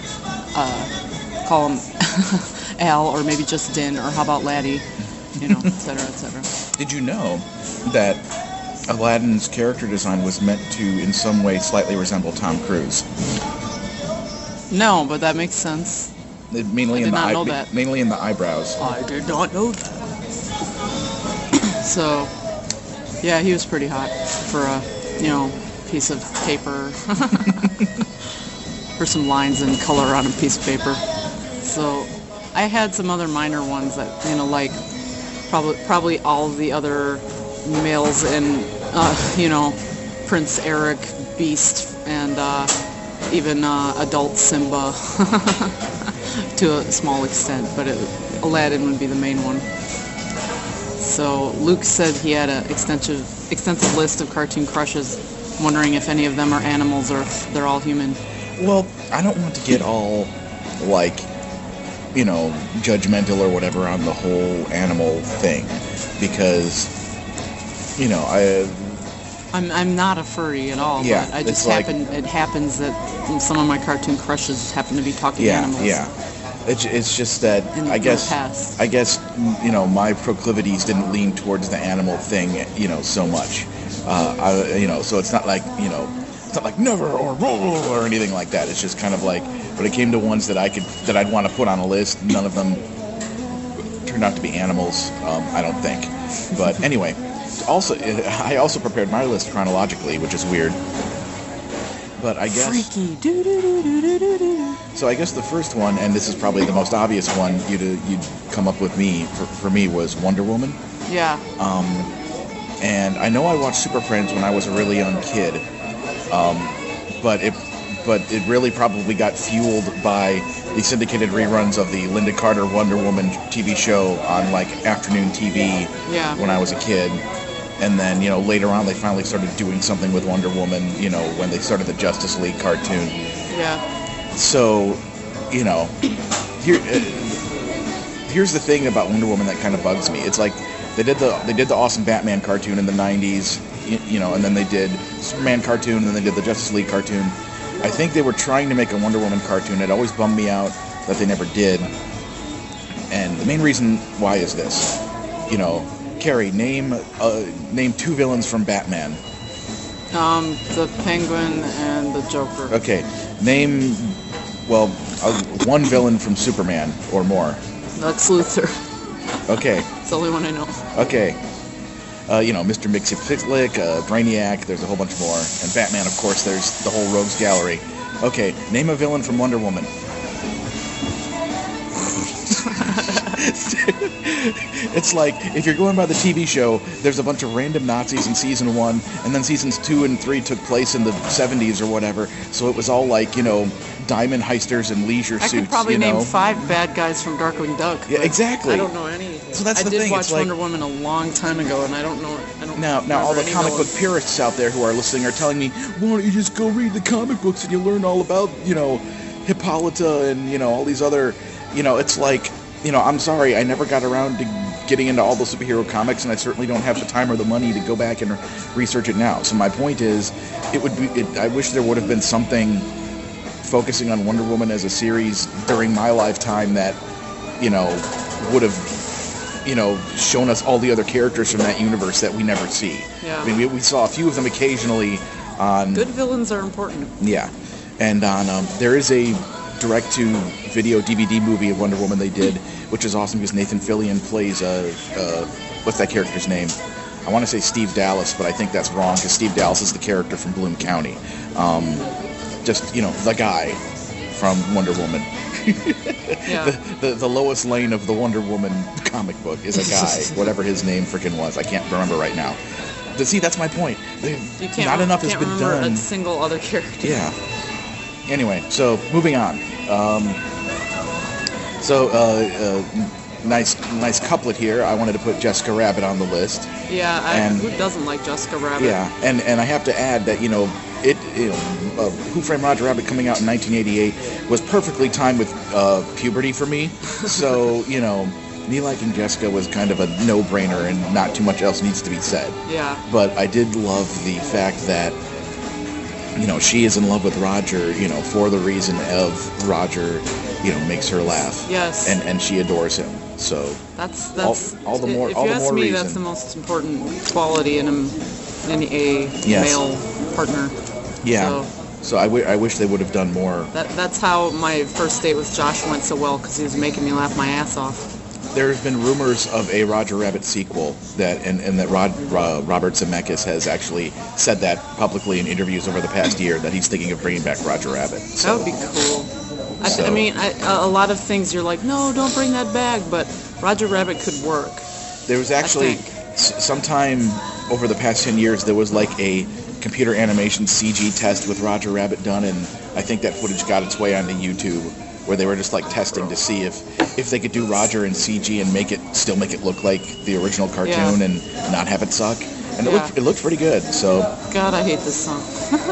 Call him Al, or maybe just Din, or how about Laddie, et cetera, et cetera. Did you know that Aladdin's character design was meant to, in some way, slightly resemble Tom Cruise? No, but that makes sense. Mainly in the eyebrows. I did not know that. So, yeah, he was pretty hot for a, piece of paper. For some lines and color on a piece of paper. So, I had some other minor ones that, probably all the other males in, Prince Eric, Beast, and even adult Simba to a small extent, but Aladdin would be the main one. So Luke said he had an extensive list of cartoon crushes. I'm wondering if any of them are animals or if they're all human. Well, I don't want to get all judgmental or whatever on the whole animal thing, because I'm not a furry at all, yeah, but it happens that some of my cartoon crushes happen to be talking animals. Yeah. It's just that I guess my proclivities didn't lean towards the animal thing, so much. So it's not like never or anything like that. It's just kind of when it came to ones that I'd want to put on a list, none of them turned out to be animals. I don't think. But anyway, I also prepared my list chronologically, which is weird. But I guess... Freaky. Do-do-do-do-do-do-do. So I guess the first one, and this is probably the most obvious one you'd come up with for me, was Wonder Woman. Yeah. And I know I watched Super Friends when I was a really young kid, but it really probably got fueled by the syndicated reruns of the Linda Carter Wonder Woman TV show on like afternoon TV when I was a kid. And then, later on they finally started doing something with Wonder Woman, when they started the Justice League cartoon. Yeah. So, here's the thing about Wonder Woman that kind of bugs me. It's like they did the awesome Batman cartoon in the 90s, and then they did Superman cartoon, and then they did the Justice League cartoon. I think they were trying to make a Wonder Woman cartoon. It always bummed me out that they never did. And the main reason why is this. Carrie, name 2 villains from Batman. The Penguin and the Joker. Okay, name, one villain from Superman or more. Lex Luthor. Okay. It's the only one I know. Okay. Mr. Mxyzptlk, Brainiac, there's a whole bunch more. And Batman, of course, there's the whole Rogues Gallery. Okay, name a villain from Wonder Woman. It's like, if you're going by the TV show, there's a bunch of random Nazis in season 1, and then seasons 2 and 3 took place in the 70s or whatever, so it was all like, diamond heisters and leisure suits. I could probably name 5 bad guys from Darkwing Duck. Yeah, exactly. I don't know anything. So that's the thing. thing. I did watch Wonder Woman a long time ago, and I don't know. Now all the comic book purists out there who are listening are telling me, why don't you just go read the comic books and you learn all about, Hippolyta and, all these other, it's like, I'm sorry, I never got around to getting into all the superhero comics, and I certainly don't have the time or the money to go back and research it now. So my point is, I wish there would have been something focusing on Wonder Woman as a series during my lifetime that, would have, shown us all the other characters from that universe that we never see. Yeah. I mean, we saw a few of them occasionally on... Good villains are important. Yeah. And on, there is a direct-to-video DVD movie of Wonder Woman they did, which is awesome because Nathan Fillion plays, what's that character's name? I want to say Steve Dallas, but I think that's wrong because Steve Dallas is the character from Bloom County. The guy from Wonder Woman. Yeah. The Lois Lane of the Wonder Woman comic book is a guy, whatever his name freaking was. I can't remember right now. See, that's my point. Not enough has been done. A single other character. Yeah. Anyway, so moving on. Nice couplet here. I wanted to put Jessica Rabbit on the list. Yeah, who doesn't like Jessica Rabbit? Yeah, and I have to add that Who Framed Roger Rabbit coming out in 1988 was perfectly timed with puberty for me. So me liking Jessica was kind of a no-brainer, and not too much else needs to be said. Yeah. But I did love the fact that she is in love with Roger, for the reason of Roger, makes her laugh. Yes. And she adores him. So that's all the more if you ask me, reason. That's the most important quality in a male partner. Yeah. So I wish they would have done more. That's how my first date with Josh went so well, because he was making me laugh my ass off. There's been rumors of a Roger Rabbit sequel and that Robert Zemeckis has actually said that publicly in interviews over the past year, that he's thinking of bringing back Roger Rabbit. So, that would be cool. I mean, a lot of things you're like, no, don't bring that back, but Roger Rabbit could work. There was actually sometime over the past 10 years, there was like a computer animation CG test with Roger Rabbit done, and I think that footage got its way onto YouTube, where they were just like testing to see if they could do Roger in CG and still make it look like the original cartoon and not have it suck. And it looked pretty good. So God, I hate this song.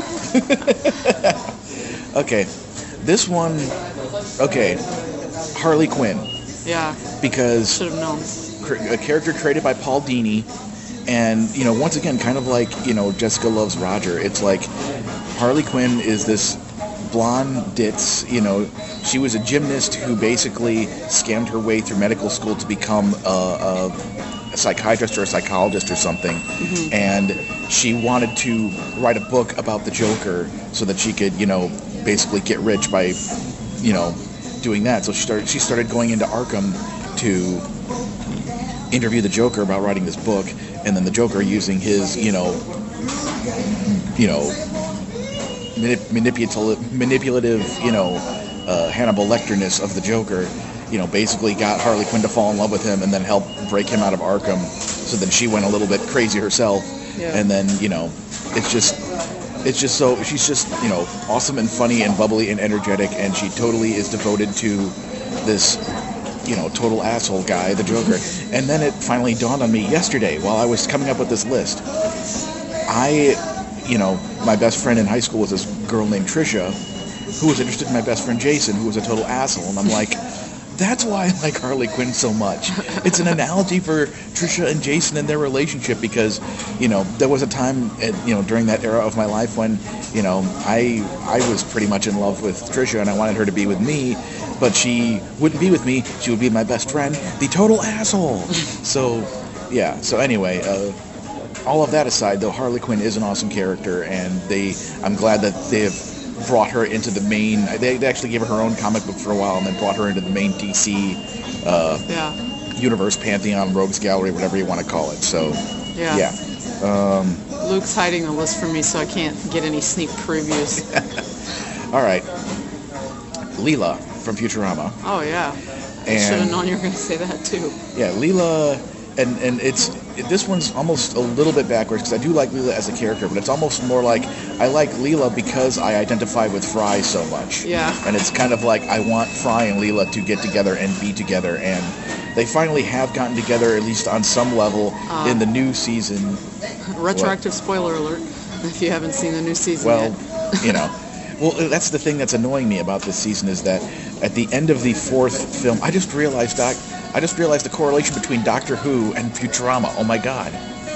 Okay, this one. Okay, Harley Quinn. Yeah. Because should have known. A character created by Paul Dini, and once again, kind of like Jessica Loves Roger. It's like Harley Quinn is this blonde ditz. She was a gymnast who basically scammed her way through medical school to become a psychiatrist or a psychologist or something. Mm-hmm. And she wanted to write a book about the Joker so that she could, basically get rich by, doing that. So she started going into Arkham to interview the Joker about writing this book, and then the Joker using his, manipulative, Hannibal Lecter-ness of the Joker, basically got Harley Quinn to fall in love with him and then help break him out of Arkham. So then she went a little bit crazy herself, and then it's just so she's just awesome and funny and bubbly and energetic, and she totally is devoted to this total asshole guy, the Joker. And then it finally dawned on me yesterday while I was coming up with this list. My best friend in high school was this girl named Trisha, who was interested in my best friend Jason, who was a total asshole. And I'm like, that's why I like Harley Quinn so much. It's an analogy for Trisha and Jason and their relationship, because, there was a time, during that era of my life when, I was pretty much in love with Trisha and I wanted her to be with me, but she wouldn't be with me. She would be my best friend, the total asshole. So, yeah. So anyway, all of that aside, though, Harley Quinn is an awesome character, and I'm glad that they have brought her into the main. They actually gave her her own comic book for a while, and then brought her into the main DC universe, pantheon, rogues gallery, whatever you want to call it. So, yeah. Luke's hiding the list from me, so I can't get any sneak previews. All right, Leela from Futurama. Oh yeah, I should have known you were going to say that too. Yeah, Leela, and this one's almost a little bit backwards, because I do like Leela as a character, but it's almost more like I like Leela because I identify with Fry so much. Yeah. And it's kind of like I want Fry and Leela to get together and be together, and they finally have gotten together, at least on some level, in the new season. Retroactive spoiler alert, if you haven't seen the new season yet. Well, that's the thing that's annoying me about this season, is that at the end of the fourth film, I just realized the correlation between Doctor Who and Futurama. Oh my God.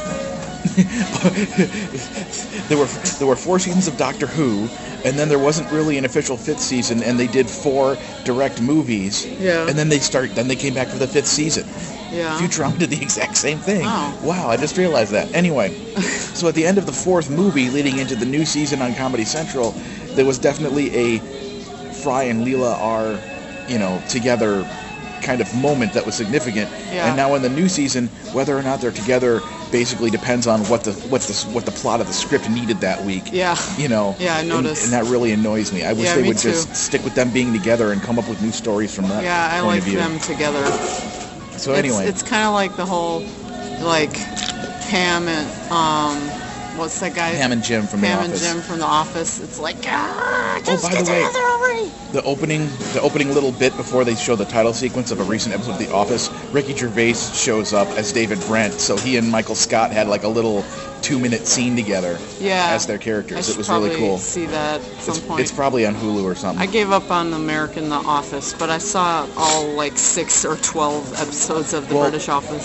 There were 4 seasons of Doctor Who, and then there wasn't really an official 5th season, and they did 4 direct movies. Yeah. And then they came back for the 5th season. Yeah. Futurama did the exact same thing. Oh. Wow, I just realized that. Anyway, so at the end of the 4th movie, leading into the new season on Comedy Central, there was definitely a Fry and Leela are, together kind of moment that was significant. Yeah. And now in the new season, whether or not they're together basically depends on what the plot of the script needed that week. Yeah. Yeah, I noticed. And that really annoys me. I wish they would just stick with them being together and come up with new stories from that point of view. Yeah, I like them together. So anyway, it's kind of like the whole, Pam and what's that guy? Pam and Jim from The Office. Pam and Jim from The Office. It's like, just by the way, already. The opening little bit before they show the title sequence of a recent episode of The Office, Ricky Gervais shows up as David Brent. So he and Michael Scott had like a little 2-minute scene together as their characters. It was really cool. See that at some point. It's probably on Hulu or something. I gave up on American The Office, but I saw all 6 or 12 episodes of the British Office.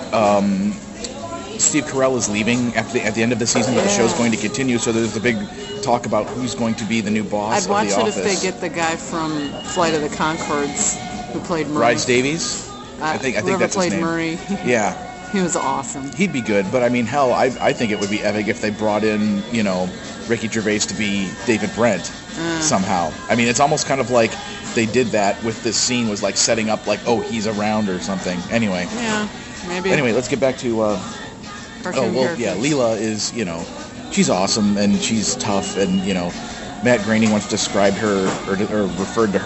Steve Carell is leaving at the end of the season, but the show's going to continue, so there's the big talk about who's going to be the new boss I'd watch of The Office. it if they get the guy from Flight of the Conchords who played Murray. Rhys Davies? I think that's his name. Murray. Yeah. He was awesome. He'd be good, but I mean, hell, I think it would be epic if they brought in, Ricky Gervais to be David Brent somehow. I mean, it's almost kind of like they did that with this scene, was like setting up he's around or something. Anyway. Yeah, maybe. Anyway, let's get back to Leela is, she's awesome and she's tough, and Matt Groening once described her or referred to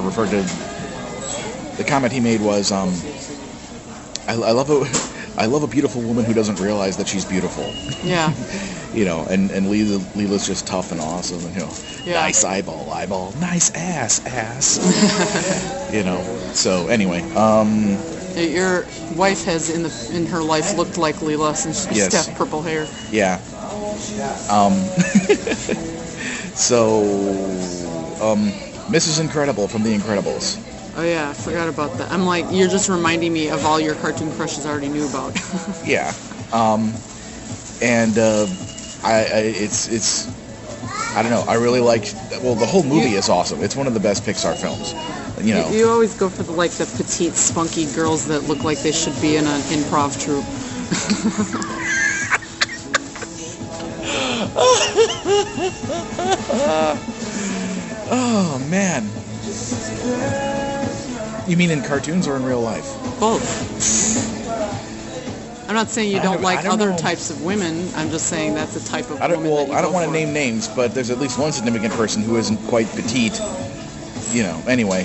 the comment he made was I love a beautiful woman who doesn't realize that she's beautiful. Yeah. And Leela's just tough and awesome, and nice eyeball, nice ass. So anyway, your wife has in her life looked like Leela since she used to have purple hair. Yeah. So Mrs. Incredible from The Incredibles. Oh yeah, I forgot about that. I'm like, you're just reminding me of all your cartoon crushes I already knew about. Yeah. It's I don't know. I really like. The whole movie is awesome. It's one of the best Pixar films. You always go for the petite, spunky girls that look like they should be in an improv troupe. Oh man. You mean in cartoons or in real life? both. I'm not saying you don't like other types of women. I'm just saying that's the type of woman that you I don't want to name names, but there's at least one significant person who isn't quite petite. You know, anyway.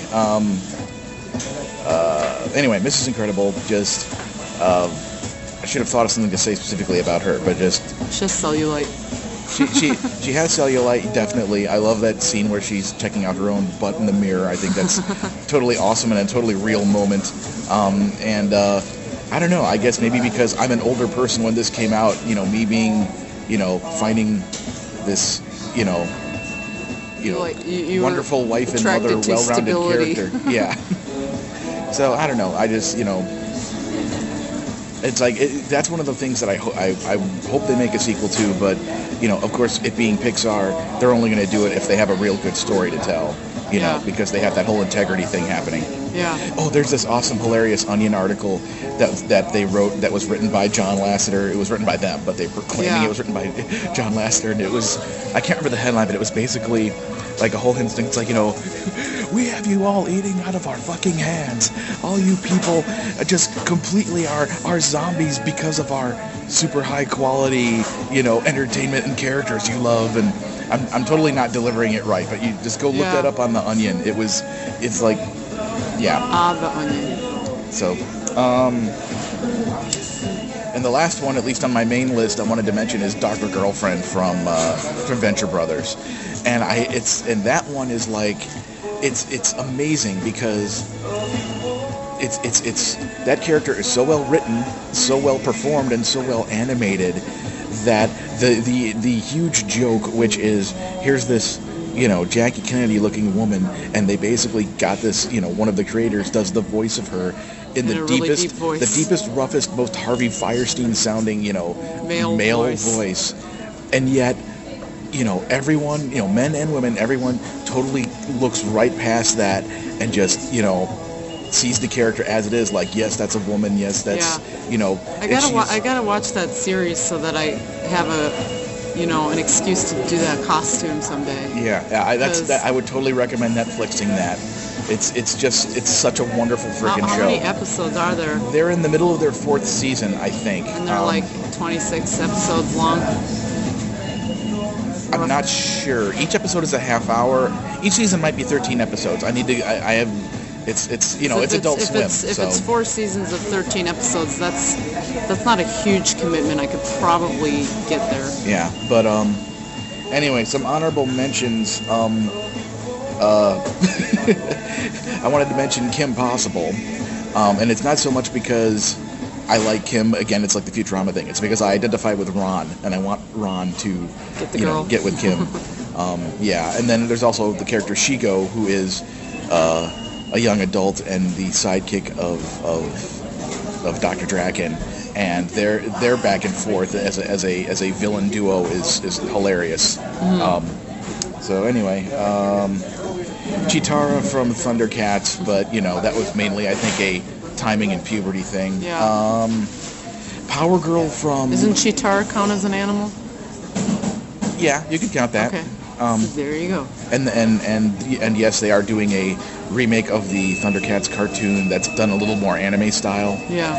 Anyway, Mrs. Incredible, just... I should have thought of something to say specifically about her, but just... She has cellulite. She has cellulite, definitely. I love that scene where she's checking out her own butt in the mirror. I think that's totally awesome and a totally real moment. I don't know, I guess maybe because I'm an older person when this came out, you know, me being, you know, finding this, you know, wonderful wife and mother, well-rounded character. Yeah. So, I don't know, I just, you know, it's like, that's one of the things that I hope they make a sequel to, but, you know, of course, it being Pixar, they're only going to do it if they have a real good story to tell, you know, because they have that whole integrity thing happening. Yeah. Oh, there's this awesome, hilarious Onion article that they wrote that was written by John Lasseter. It was written by them, but they were claiming it was written by John Lasseter, and it was, I can't remember the headline, but it was basically like a whole instinct, like, you know, we have you all eating out of our fucking hands. All you people just completely are zombies because of our super high quality, you know, entertainment and characters you love. And I'm totally not delivering it right, but you just go look that up on The Onion. It's like, yeah. The Onion. So, and the last one, at least on my main list, I wanted to mention is Dr. Girlfriend from Venture Brothers. And that one is like, it's amazing because it's that character is so well written, so well performed, and so well animated that the huge joke, which is, here's this, you know, Jackie Kennedy looking woman, and they basically got this, you know, one of the creators does the voice of her in the deepest, really the deepest, roughest, most Harvey Firestein sounding, you know, male voice. And yet, you know, everyone, you know, men and women, everyone totally looks right past that and just, you know, sees the character as it is. Like, yes, that's a woman. Yes, that's, you know. I gotta watch that series so that I have an excuse to do that costume someday. Yeah, I would totally recommend Netflixing that. It's such a wonderful freaking show. How many episodes are there? They're in the middle of their 4th season, I think. And they're like 26 episodes long. I'm not sure. Each episode is a half hour. Each season might be 13 episodes. It's you know, it's Adult Swim. If it's 4 seasons of 13 episodes, that's not a huge commitment. I could probably get there. Yeah, but anyway, some honorable mentions. I wanted to mention Kim Possible, and it's not so much because I like Kim. Again, it's like the Futurama thing. It's because I identify with Ron, and I want Ron to get with Kim. Yeah, and then there's also the character Shigo, who is a young adult and the sidekick of Dr. Draken, and their back and forth as a villain duo is hilarious. So anyway, Cheetara from Thundercats, but you know, that was mainly, I think, a timing and puberty thing. Yeah. Power Girl from... Isn't Cheetara count as an animal? Yeah, you could count that. Okay. There you go. And yes, they are doing a remake of the Thundercats cartoon that's done a little more anime style. Yeah.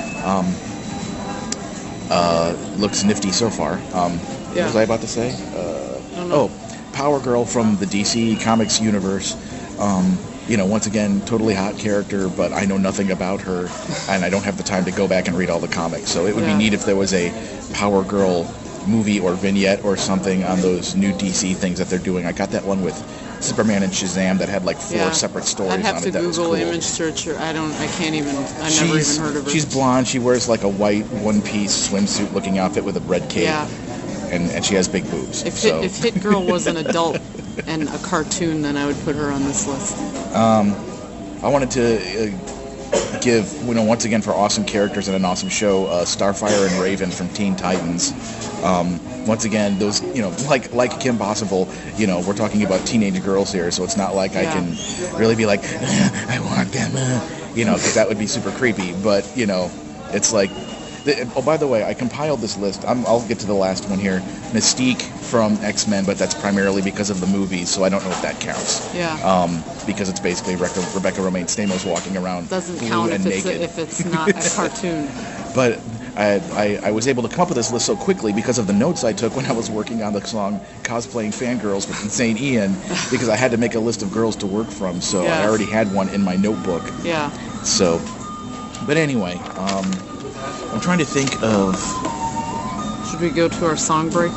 Looks nifty so far. What was I about to say? Power Girl from the DC Comics universe. You know, once again, totally hot character, but I know nothing about her, and I don't have the time to go back and read all the comics. So it would be neat if there was a Power Girl movie or vignette or something on those new DC things that they're doing. I got that one with Superman and Shazam that had like 4 separate stories on it. I'd have to Google image search. I never even heard of her. She's blonde. She wears like a white one-piece swimsuit looking outfit with a red cape. Yeah. And she has big boobs. If Hit Girl was an adult and a cartoon, then I would put her on this list. I wanted to give, you know, once again for awesome characters and an awesome show, Starfire and Raven from Teen Titans. Once again, those, you know, like Kim Possible, you know, we're talking about teenage girls here, so it's not like I can really be like, I want them, you know, because that would be super creepy. But, you know, it's like, By the way, I compiled this list. I'll get to the last one here. Mystique from X-Men, but that's primarily because of the movies, so I don't know if that counts. Yeah. Because it's basically Rebecca Romaine Stamos walking around doesn't blue count and naked. if it's not a cartoon. But I was able to come up with this list so quickly because of the notes I took when I was working on the song Cosplaying Fangirls with Insane Ian, because I had to make a list of girls to work from, so Yeah. I already had one in my notebook. Yeah. So, but anyway, I'm trying to think of... Should we go to our song break?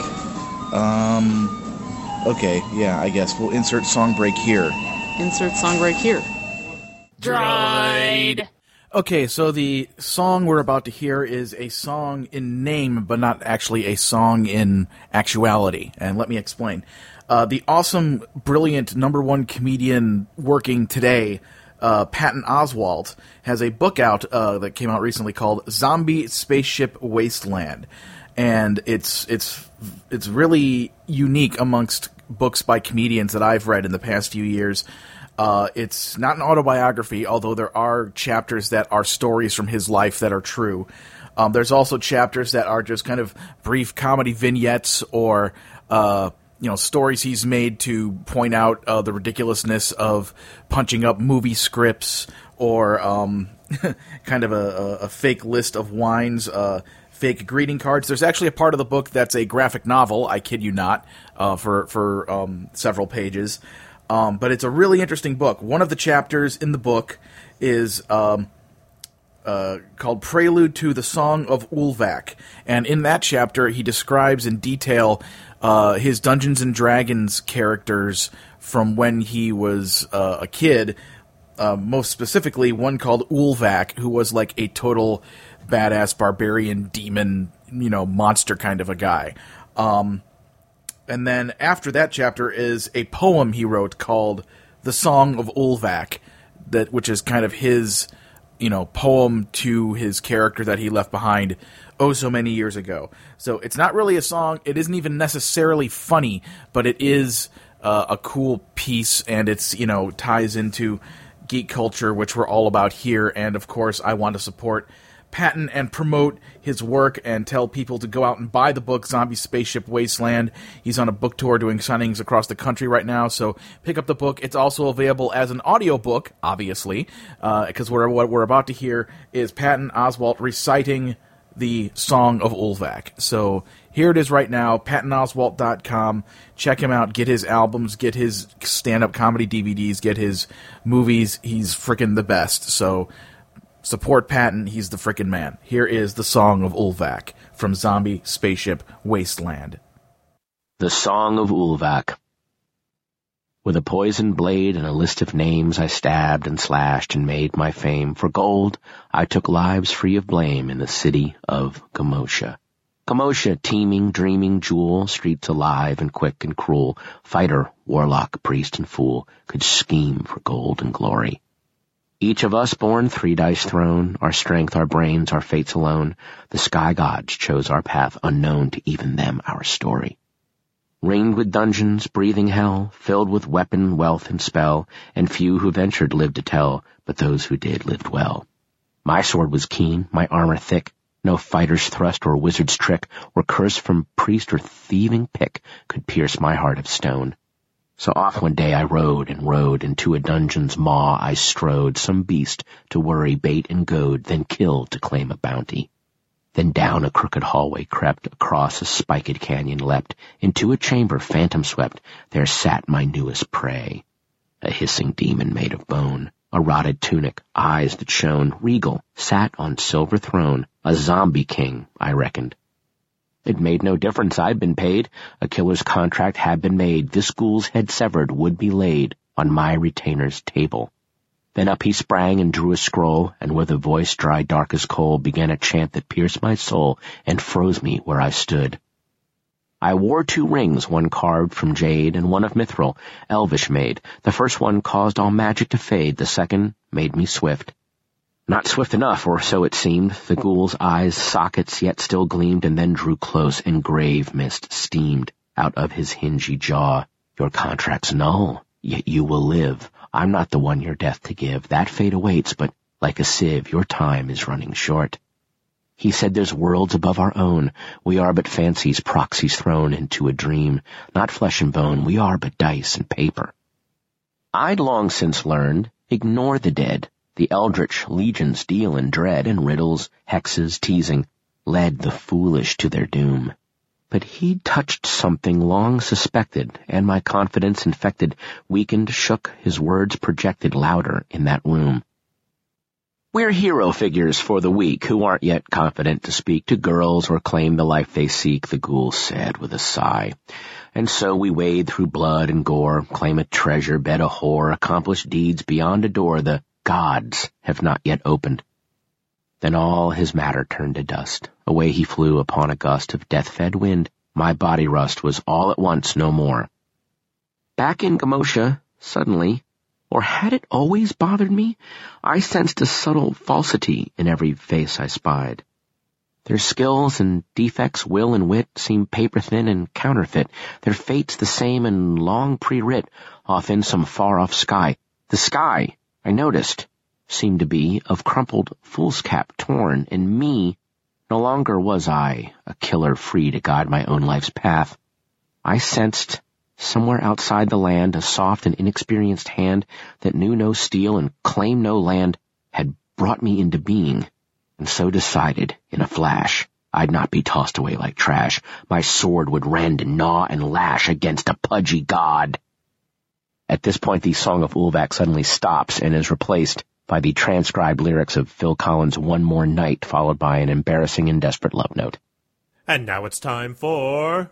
Okay, yeah, I guess. We'll insert song break here. Insert song break here. Dried. Okay, so the song we're about to hear is a song in name, but not actually a song in actuality. And let me explain. The awesome, brilliant #1 comedian working today, Patton Oswalt, has a book out that came out recently called Zombie Spaceship Wasteland. And it's really unique amongst books by comedians that I've read in the past few years. It's not an autobiography, although there are chapters that are stories from his life that are true. There's also chapters that are just kind of brief comedy vignettes or, stories he's made to point out the ridiculousness of punching up movie scripts or kind of a fake list of wines, fake greeting cards. There's actually a part of the book that's a graphic novel, I kid you not, for several pages. But it's a really interesting book. One of the chapters in the book is called Prelude to the Song of Ulvac. And in that chapter, he describes in detail his Dungeons & Dragons characters from when he was a kid. Most specifically, one called Ulvac, who was like a total badass barbarian demon, monster kind of a guy. And then after that chapter is a poem he wrote called The Song of Ulvac, which is kind of his, poem to his character that he left behind so many years ago. So it's not really a song. It isn't even necessarily funny, but it is a cool piece, and it's, ties into geek culture, which we're all about here. And of course, I want to support Patton and promote his work and tell people to go out and buy the book Zombie Spaceship Wasteland. He's on a book tour doing signings across the country right now, so pick up the book. It's also available as an audiobook, obviously, because what we're about to hear is Patton Oswalt reciting the Song of Ulvac. So here it is right now, PattonOswalt.com. Check him out, get his albums, get his stand-up comedy DVDs, get his movies. He's frickin' the best, so support Patton, he's the frickin' man. Here is the Song of Ulvac from Zombie Spaceship Wasteland. The Song of Ulvac. With a poisoned blade and a list of names I stabbed and slashed and made my fame. For gold, I took lives free of blame in the city of Gamosha. Gamosha, teeming, dreaming jewel, streets alive and quick and cruel. Fighter, warlock, priest, and fool could scheme for gold and glory. Each of us born 3 dice thrown, our strength, our brains, our fates alone. The sky gods chose our path, unknown to even them our story. Ringed with dungeons, breathing hell, filled with weapon, wealth, and spell, and few who ventured lived to tell, but those who did lived well. My sword was keen, my armor thick, no fighter's thrust or wizard's trick, or curse from priest or thieving pick could pierce my heart of stone. So off one day I rode, into a dungeon's maw I strode, some beast to worry, bait, and goad, then kill to claim a bounty. Then down a crooked hallway crept, across a spiked canyon leapt, into a chamber phantom swept, there sat my newest prey. A hissing demon made of bone, a rotted tunic, eyes that shone, regal, sat on silver throne, a zombie king, I reckoned. It made no difference, I'd been paid. A killer's contract had been made. This ghoul's head severed would be laid on my retainer's table. Then up he sprang and drew a scroll, and with a voice dry dark as coal began a chant that pierced my soul and froze me where I stood. I wore 2 rings, one carved from jade and one of mithril, elvish made. The first one caused all magic to fade, the second made me swift. Not swift enough, or so it seemed. The ghoul's eyes' sockets yet still gleamed, and then drew close, and grave mist steamed out of his hingy jaw. Your contract's null, yet you will live. I'm not the one your death to give. That fate awaits, but like a sieve, your time is running short. He said there's worlds above our own. We are but fancies, proxies thrown into a dream. Not flesh and bone, we are but dice and paper. I'd long since learned, ignore the dead. The eldritch legions deal in dread, and riddles, hexes, teasing, led the foolish to their doom. But he'd touched something long suspected, and my confidence infected, weakened, shook, his words projected louder in that room. We're hero figures for the weak who aren't yet confident to speak to girls or claim the life they seek, the ghoul said with a sigh. And so we wade through blood and gore, claim a treasure, bed a whore, accomplish deeds beyond a door the gods have not yet opened. Then all his matter turned to dust. Away he flew upon a gust of death-fed wind. My body rust was all at once no more. Back in Gamosha, suddenly, or had it always bothered me, I sensed a subtle falsity in every face I spied. Their skills and defects, will and wit, seemed paper-thin and counterfeit, their fates the same and long pre-writ, off in some far-off sky. The sky, I noticed, seemed to be of crumpled foolscap torn, and me, no longer was I, a killer free to guide my own life's path. I sensed, somewhere outside the land, a soft and inexperienced hand that knew no steel and claimed no land had brought me into being, and so decided, in a flash, I'd not be tossed away like trash. My sword would rend and gnaw and lash against a pudgy god. At this point, the Song of Ulvac suddenly stops and is replaced by the transcribed lyrics of Phil Collins' One More Night, followed by an embarrassing and desperate love note. And now it's time for...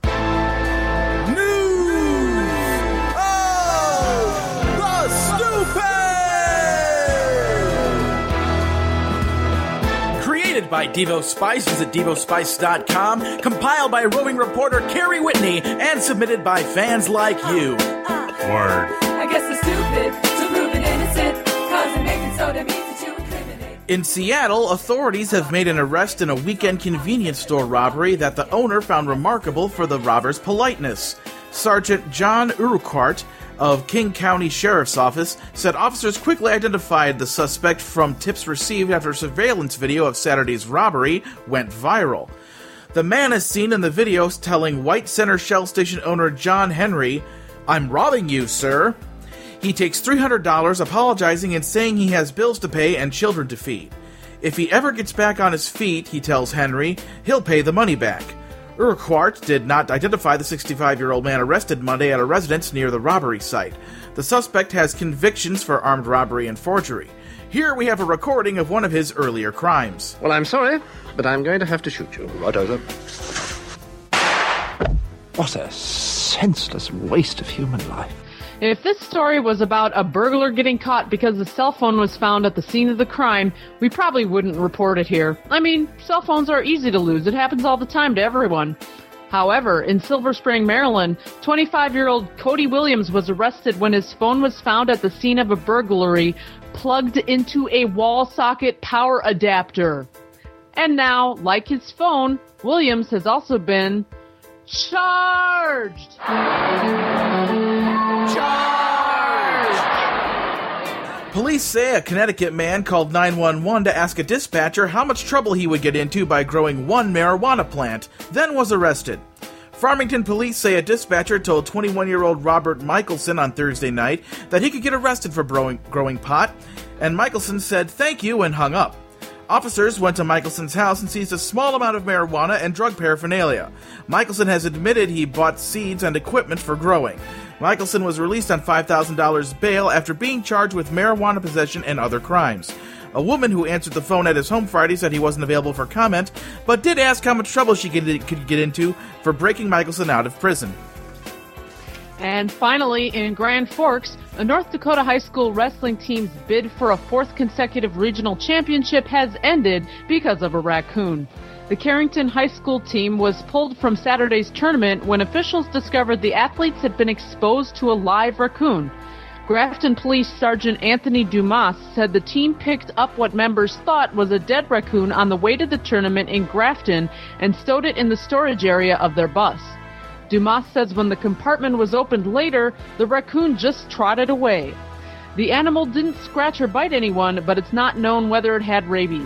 By Devo Spice, visit DevoSpice.com, compiled by roving reporter Carrie Whitney, and submitted by fans like you. Word. I guess it's stupid to prove it innocent, cause it makes it so that means to incriminate. In Seattle, authorities have made an arrest in a weekend convenience store robbery that the owner found remarkable for the robber's politeness. Sergeant John Urquhart of King County Sheriff's Office said officers quickly identified the suspect from tips received after surveillance video of Saturday's robbery went viral. The man is seen in the video telling White Center Shell Station owner John Henry, "I'm robbing you, sir." He takes $300, apologizing and saying he has bills to pay and children to feed. If he ever gets back on his feet, he tells Henry, he'll pay the money back. Urquhart did not identify the 65-year-old man arrested Monday at a residence near the robbery site. The suspect has convictions for armed robbery and forgery. Here we have a recording of one of his earlier crimes. Well, I'm sorry, but I'm going to have to shoot you. Right over. What a senseless waste of human life. If this story was about a burglar getting caught because the cell phone was found at the scene of the crime, we probably wouldn't report it here. I mean, cell phones are easy to lose. It happens all the time to everyone. However, in Silver Spring, Maryland, 25-year-old Cody Williams was arrested when his phone was found at the scene of a burglary plugged into a wall socket power adapter. And now, like his phone, Williams has also been charged! Police say a Connecticut man called 911 to ask a dispatcher how much trouble he would get into by growing one marijuana plant, then was arrested. Farmington police say a dispatcher told 21-year-old Robert Michelson on Thursday night that he could get arrested for growing pot, and Michelson said thank you and hung up. Officers went to Michelson's house and seized a small amount of marijuana and drug paraphernalia. Michelson has admitted he bought seeds and equipment for growing. Michelson was released on $5,000 bail after being charged with marijuana possession and other crimes. A woman who answered the phone at his home Friday said he wasn't available for comment, but did ask how much trouble she could get into for breaking Michelson out of prison. And finally, in Grand Forks, a North Dakota high school wrestling team's bid for a fourth consecutive regional championship has ended because of a raccoon. The Carrington High School team was pulled from Saturday's tournament when officials discovered the athletes had been exposed to a live raccoon. Grafton Police Sergeant Anthony Dumas said the team picked up what members thought was a dead raccoon on the way to the tournament in Grafton and stowed it in the storage area of their bus. Dumas says when the compartment was opened later, the raccoon just trotted away. The animal didn't scratch or bite anyone, but it's not known whether it had rabies.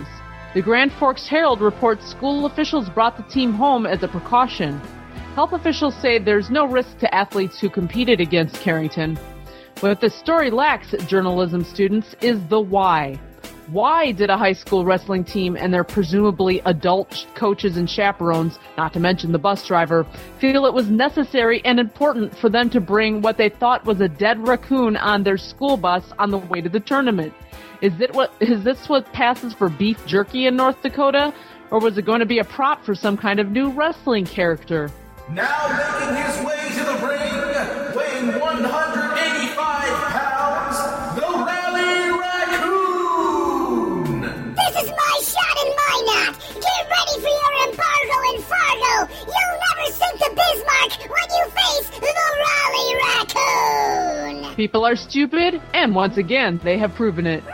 The Grand Forks Herald reports school officials brought the team home as a precaution. Health officials say there's no risk to athletes who competed against Carrington. What this story lacks, journalism students, is the why. Why did a high school wrestling team and their presumably adult coaches and chaperones, not to mention the bus driver, feel it was necessary and important for them to bring what they thought was a dead raccoon on their school bus on the way to the tournament? Is this what passes for beef jerky in North Dakota? Or was it going to be a prop for some kind of new wrestling character? Now making his way to the ring, weighing 185 pounds, the Rally Raccoon! This is my shot and my knot! Get ready for your embargo in Fargo! You'll never sink the Bismarck when you face the Rally Raccoon! People are stupid, and once again, they have proven it.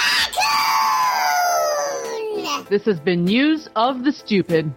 Raccoon! This has been News of the Stupid.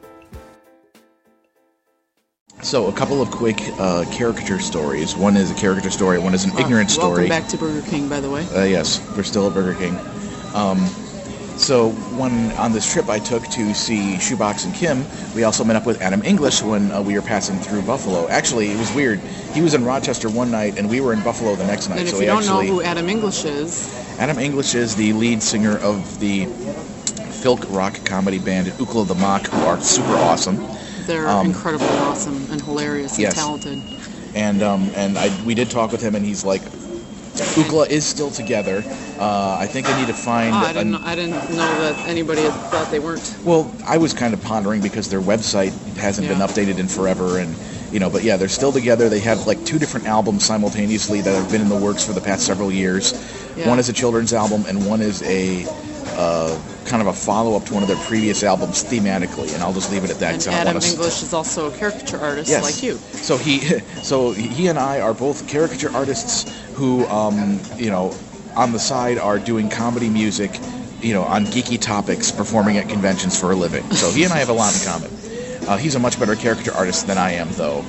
So, a couple of quick caricature stories. One is a caricature story, one is an ignorant story. Welcome back to Burger King, by the way. Yes, we're still at Burger King. So, on this trip I took to see Shoebox and Kim, we also met up with Adam English when we were passing through Buffalo. Actually, it was weird. He was in Rochester one night, and we were in Buffalo the next night. And if so you don't know who Adam English is... Adam English is the lead singer of the folk rock comedy band Ookla the Mock, who are super awesome. They're incredibly awesome and hilarious and talented. And we did talk with him, and he's like, Ookla is still together. I think I need to find... I didn't know that anybody had thought they weren't. Well, I was kind of pondering because their website hasn't been updated in forever, and but yeah, they're still together. They have like 2 different albums simultaneously that have been in the works for the past several years. Yeah. One is a children's album, and one is a kind of a follow-up to one of their previous albums thematically, and I'll just leave it at that. And Adam English is also a caricature artist like you. So he and I are both caricature artists who, on the side are doing comedy music, on geeky topics, performing at conventions for a living. So he and I have a lot in common. He's a much better caricature artist than I am, though.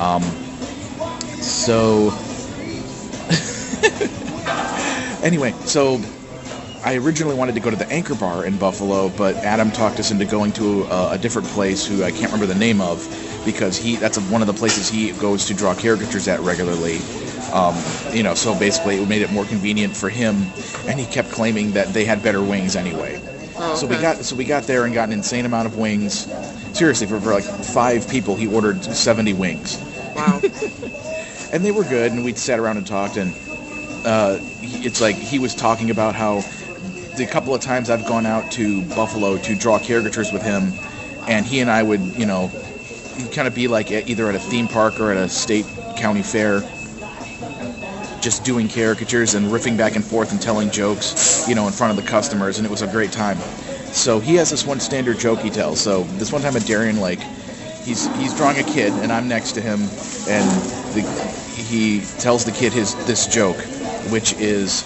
Anyway, so I originally wanted to go to the Anchor Bar in Buffalo, but Adam talked us into going to a different place who I can't remember the name of, because that's one of the places he goes to draw caricatures at regularly. So basically it made it more convenient for him, and he kept claiming that they had better wings anyway. Oh, okay. So we got there and got an insane amount of wings. Seriously, for like 5 people, he ordered 70 wings. Wow. And they were good, and we sat around and talked, and it's like he was talking about how the couple of times I've gone out to Buffalo to draw caricatures with him, and he and I would, kind of be like either at a theme park or at a state county fair, just doing caricatures and riffing back and forth and telling jokes, in front of the customers, and it was a great time. So he has this one standard joke he tells. So this one time at Darien Lake, he's drawing a kid, and I'm next to him, and he tells the kid this joke, which is,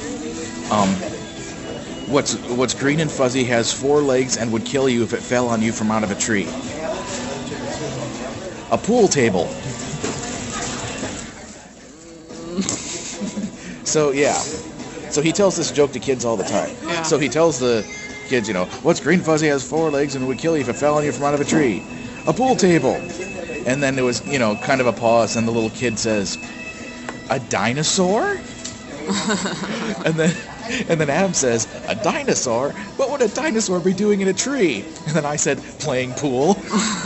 what's green and fuzzy, has 4 legs, and would kill you if it fell on you from out of a tree? A pool table. So yeah, so he tells this joke to kids all the time. Yeah. So he tells the kids, what's green and fuzzy, has 4 legs, and would kill you if it fell on you from out of a tree? A pool table. And then there was, kind of a pause, and the little kid says, a dinosaur? And then Adam says, a dinosaur? What would a dinosaur be doing in a tree? And then I said, playing pool.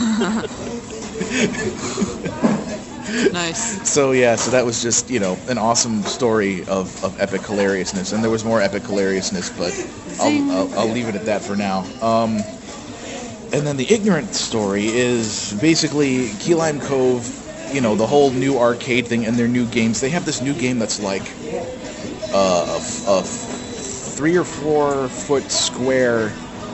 Nice. So that was just, an awesome story of epic hilariousness. And there was more epic hilariousness, but I'll leave it at that for now. And then the ignorant story is basically Key Lime Cove, the whole new arcade thing and their new games. They have this new game that's like a 3 or 4 foot square,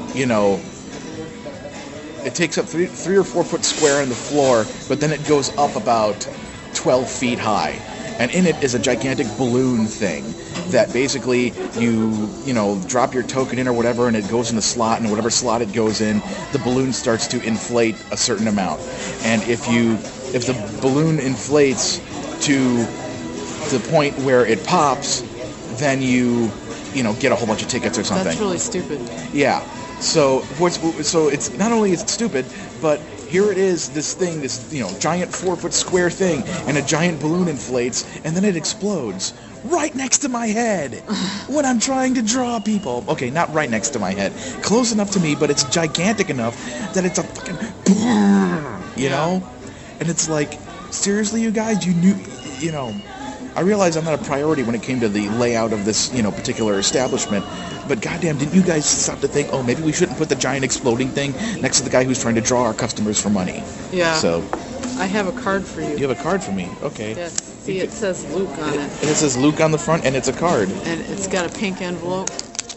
it takes up 3 or 4 foot square in the floor, but then it goes up about 12 feet high. And in it is a gigantic balloon thing that basically you drop your token in or whatever, and it goes in the slot, and whatever slot it goes in, the balloon starts to inflate a certain amount. And if the balloon inflates to the point where it pops, then you get a whole bunch of tickets or something. That's really stupid. Yeah. So it's not only is it stupid, but here it is, this thing, this giant 4-foot square thing, and a giant balloon inflates, and then it explodes right next to my head when I'm trying to draw people. Okay, not right next to my head, close enough to me, but it's gigantic enough that it's a fucking, you know? And it's like, seriously, you guys, you knew, I realize I'm not a priority when it came to the layout of this, particular establishment, but goddamn, didn't you guys stop to think, oh, maybe we shouldn't put the giant exploding thing next to the guy who's trying to draw our customers for money? Yeah. So, I have a card for you. You have a card for me? Okay. Yes. See, it says Luke on it. And it says Luke on the front, and it's a card. And it's got a pink envelope.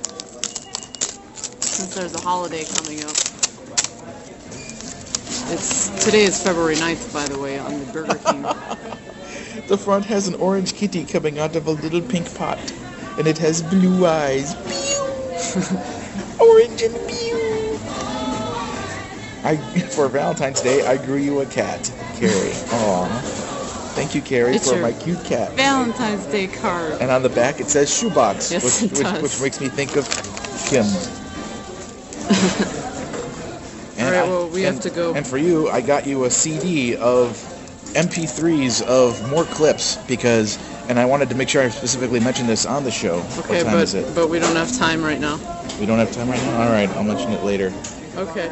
Since there's a holiday coming up. Today is February 9th, by the way, on the Burger King. The front has an orange kitty coming out of a little pink pot, and it has blue eyes. Orange and blue. For Valentine's Day, I grew you a cat, Carrie. Aw. Thank you, Carrie, It's for your my cute cat. Valentine's Day card. And on the back it says shoebox, Yes, it does. which makes me think of Kim. All right, well, we have to go. And for you, I got you a CD of MP3s of more clips and I wanted to make sure I specifically mentioned this on the show. Okay, what time is it? but we don't have time right now. We don't have time right now? All right, I'll mention it later. Okay.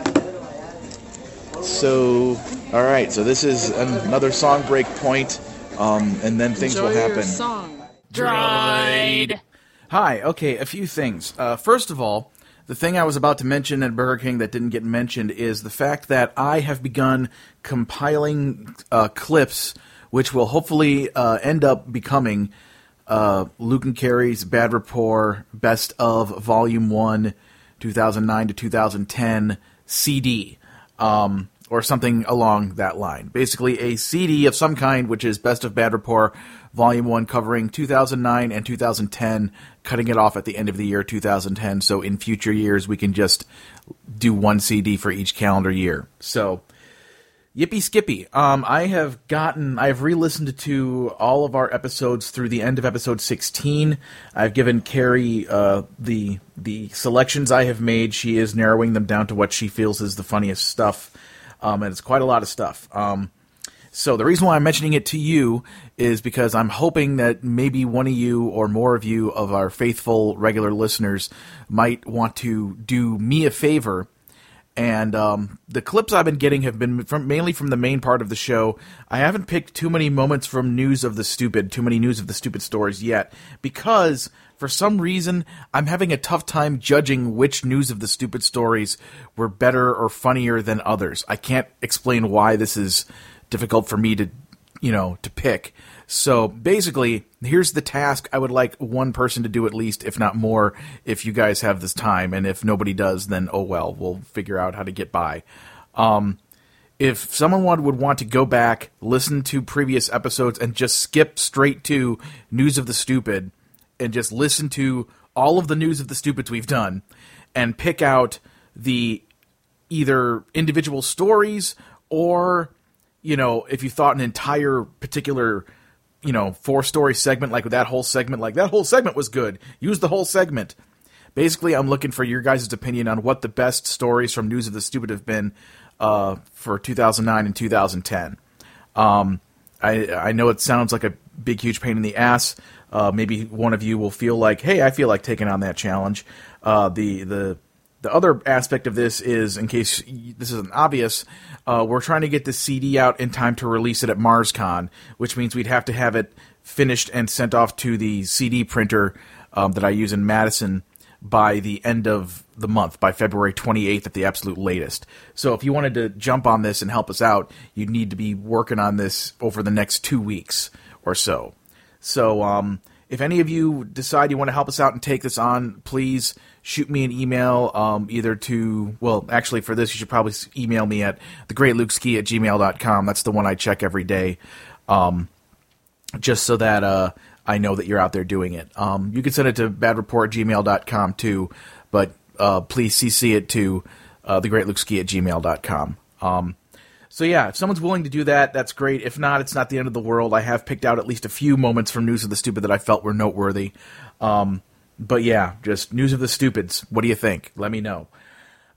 So, all right, so this is another song break point, and then things will happen. Your song. Droid. Hi, okay, a few things. First of all, the thing I was about to mention at Burger King that didn't get mentioned is the fact that I have begun compiling clips which will hopefully end up becoming Luke and Carrie's Bad Rapport Best of Volume 1, 2009 to 2010 CD, or something along that line. Basically a CD of some kind, which is Best of Bad Rapport Volume 1, covering 2009 and 2010, cutting it off at the end of the year 2010, so in future years we can just do one CD for each calendar year. So, yippee skippy. I have re-listened to all of our episodes through the end of episode 16. I've given Carrie the selections I have made. She is narrowing them down to what she feels is the funniest stuff, and it's quite a lot of stuff. So the reason why I'm mentioning it to you is because I'm hoping that maybe one of you or more of you of our faithful regular listeners might want to do me a favor. And the clips I've been getting have been mainly from the main part of the show. I haven't picked too many moments from News of the Stupid stories yet, because for some reason I'm having a tough time judging which News of the Stupid stories were better or funnier than others. I can't explain why this is difficult for me to pick. So basically, here's the task. I would like one person to do at least, if not more, if you guys have this time. And if nobody does, then oh well, we'll figure out how to get by. If someone would want to go back, listen to previous episodes, and just skip straight to News of the Stupid, and just listen to all of the News of the Stupids we've done, and pick out the either individual stories or, if you thought an entire particular 4-story segment, like that whole segment was good. Use the whole segment. Basically, I'm looking for your guys' opinion on what the best stories from News of the Stupid have been for 2009 and 2010. I know it sounds like a big, huge pain in the ass. Maybe one of you will feel like, hey, I feel like taking on that challenge. The other aspect of this is, in case this isn't obvious, we're trying to get this CD out in time to release it at MarsCon, which means we'd have to have it finished and sent off to the CD printer that I use in Madison by the end of the month, by February 28th at the absolute latest. So if you wanted to jump on this and help us out, you'd need to be working on this over the next 2 weeks or so. So if any of you decide you want to help us out and take this on, please shoot me an email, either to, actually for this you should probably email me at thegreatlukesky@gmail.com. That's the one I check every day, just so that I know that you're out there doing it. You can send it to badrapport@gmail.com too, but please CC it to thegreatlukesky@gmail.com. So yeah, if someone's willing to do that, that's great. If not, it's not the end of the world. I have picked out at least a few moments from News of the Stupid that I felt were noteworthy. But yeah, just News of the Stupids. What do you think? Let me know.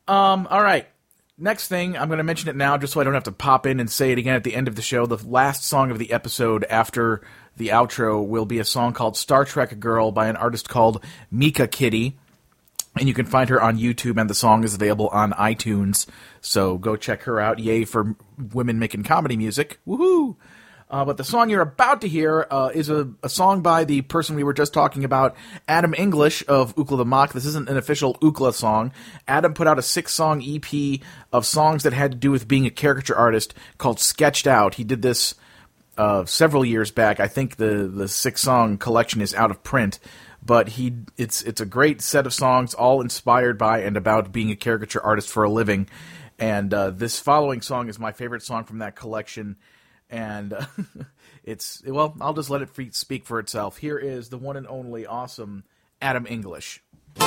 All right. Next thing, I'm going to mention it now just so I don't have to pop in and say it again at the end of the show. The last song of the episode after the outro will be a song called Star Trek Girl by an artist called Mika Kitty. And you can find her on YouTube, and the song is available on iTunes. So go check her out. Yay for women making comedy music. Woohoo! But the song you're about to hear is a song by the person we were just talking about, Adam English of Ookla the Mock. This isn't an official Ookla song. Adam put out a 6-song EP of songs that had to do with being a caricature artist called Sketched Out. He did this several years back. I think the 6-song collection is out of print. But it's a great set of songs, all inspired by and about being a caricature artist for a living. And this following song is my favorite song from that collection. And I'll just let it speak for itself. Here is the one and only awesome Adam English.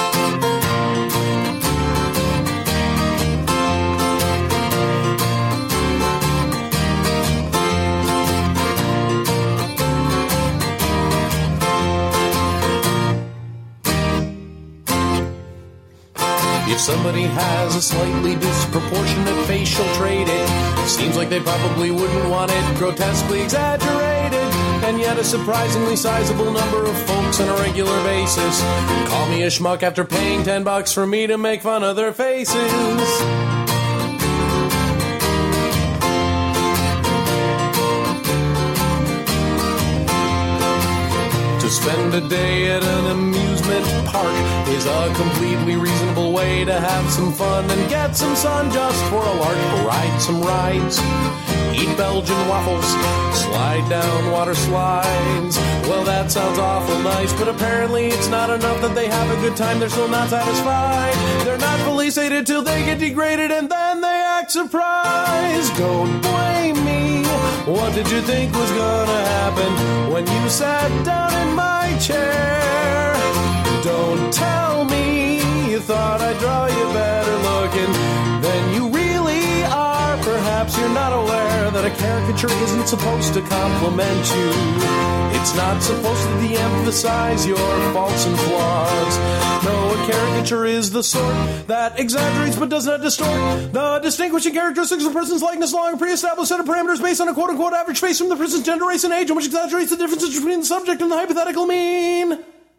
If somebody has a slightly disproportionate facial trait, it seems like they probably wouldn't want it grotesquely exaggerated. And yet a surprisingly sizable number of folks on a regular basis call me a schmuck after paying $10 for me to make fun of their faces. To spend a day at an amusement park is a completely reasonable way to have some fun and get some sun just for a lark. Ride some rides, eat Belgian waffles, slide down water slides. Well, that sounds awful nice, but apparently it's not enough that they have a good time. They're still not satisfied. They're not fully sated till they get degraded and then they act surprised. Don't blame me. What did you think was gonna happen when you sat down in my chair? Don't tell me you thought I'd draw you better looking than you really are. Perhaps you're not aware that a caricature isn't supposed to compliment you. It's not supposed to de-emphasize your faults and flaws. No, a caricature is the sort that exaggerates but does not distort the distinguishing characteristics of a person's likeness along a pre-established set of parameters based on a quote-unquote average face from the person's gender, race, and age, and which exaggerates the differences between the subject and the hypothetical mean.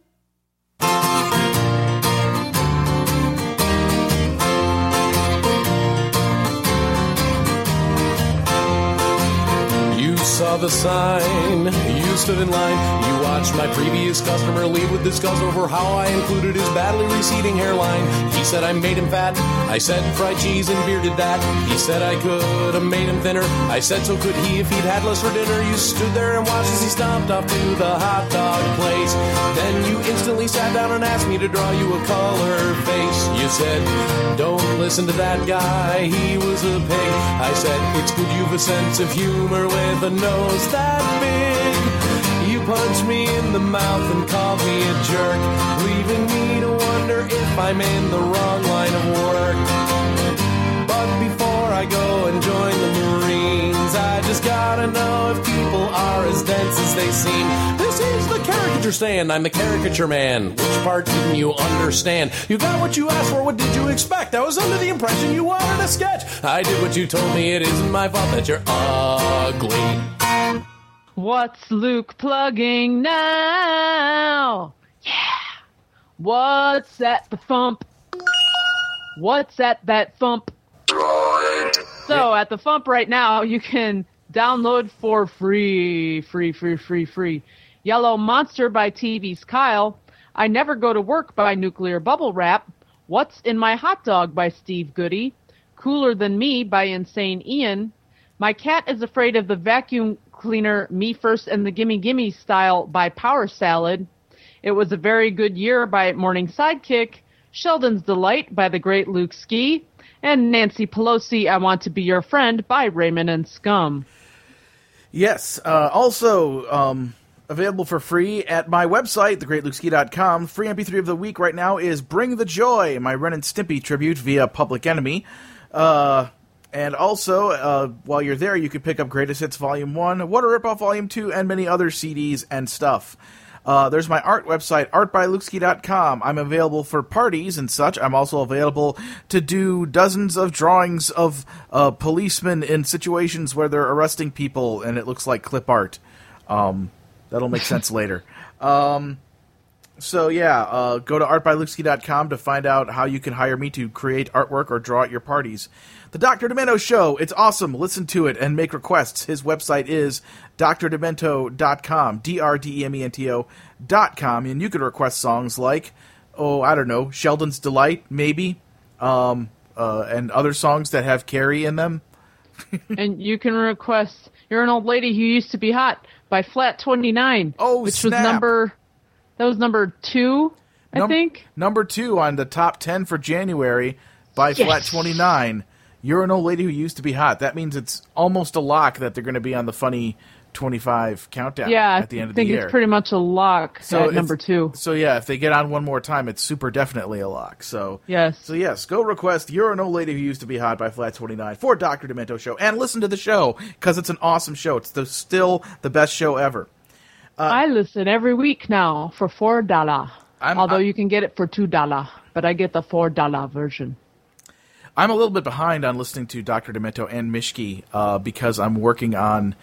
You saw the sign, you stood in line, you watched my previous customer leave with disgust over how I included his badly receding hairline. He said I made him fat, I said fried cheese and beer did that. He said I could have made him thinner, I said so could he if he'd had less for dinner. You stood there and watched as he stomped off to the hot dog place. Then you instantly sat down and asked me to draw you a color face. You said, don't listen to that guy, he was a pig. I said, it's good you've a sense of humor with a nose that big. You punched me in the mouth and called me a jerk, leaving me to wonder if I'm in the wrong line of work. But before I go and join the Marines, I just gotta know if people are as dense as they seem. This is the caricature stand, I'm the caricature man. Which part didn't you understand? You got what you asked for, what did you expect? I was under the impression you wanted a sketch. I did what you told me, it isn't my fault that you're ugly. What's Luke plugging now? Yeah. What's at the thump? What's at that thump? So at the thump right now, you can download for free Yellow Monster by TV's Kyle, I Never Go to Work by Nuclear Bubble Wrap, What's in My Hot Dog by Steve Goody, Cooler Than Me by Insane Ian, My Cat is Afraid of the Vacuum Cleaner, Me First and the Gimme Gimme Style by Power Salad, It Was a Very Good Year by Morning Sidekick, Sheldon's Delight by the great Luke Ski, and Nancy Pelosi, I Want to Be Your Friend by Raymond and Scum. Yes, also available for free at my website, thegreatlukeski.com. Free MP3 of the week right now is Bring the Joy, my Ren and Stimpy tribute via Public Enemy. And also, while you're there, you can pick up Greatest Hits Volume 1, What a Ripoff Volume 2, and many other CDs and stuff. There's my art website, artbylukesky.com. I'm available for parties and such. I'm also available to do dozens of drawings of policemen in situations where they're arresting people, and it looks like clip art. That'll make sense later. So yeah, go to artbylukesky.com to find out how you can hire me to create artwork or draw at your parties. The Dr. Demento Show, it's awesome. Listen to it and make requests. His website is drdemento.com, DRDEMENTO.com, and you can request songs like, I don't know, Sheldon's Delight, maybe, and other songs that have Carrie in them. And you can request You're an Old Lady Who Used to Be Hot by Flat 29, which snap. was number 2, I think. Number 2 on the top 10 for January by Flat 29. You're an Old Lady Who Used to Be Hot. That means it's almost a lock that they're going to be on the Funny 25 countdown at the end of the year. I think it's pretty much a lock at number 2. So yeah, if they get on one more time, it's super definitely a lock. So yes. So yes, go request You're an Old Lady Who Used to Be Hot by Flat 29 for Dr. Demento Show. And listen to the show, because it's an awesome show. It's still the best show ever. I listen every week now for $4. Although you can get it for $2, but I get the $4 version. I'm a little bit behind on listening to Dr. Demento and Mishki because I'm working on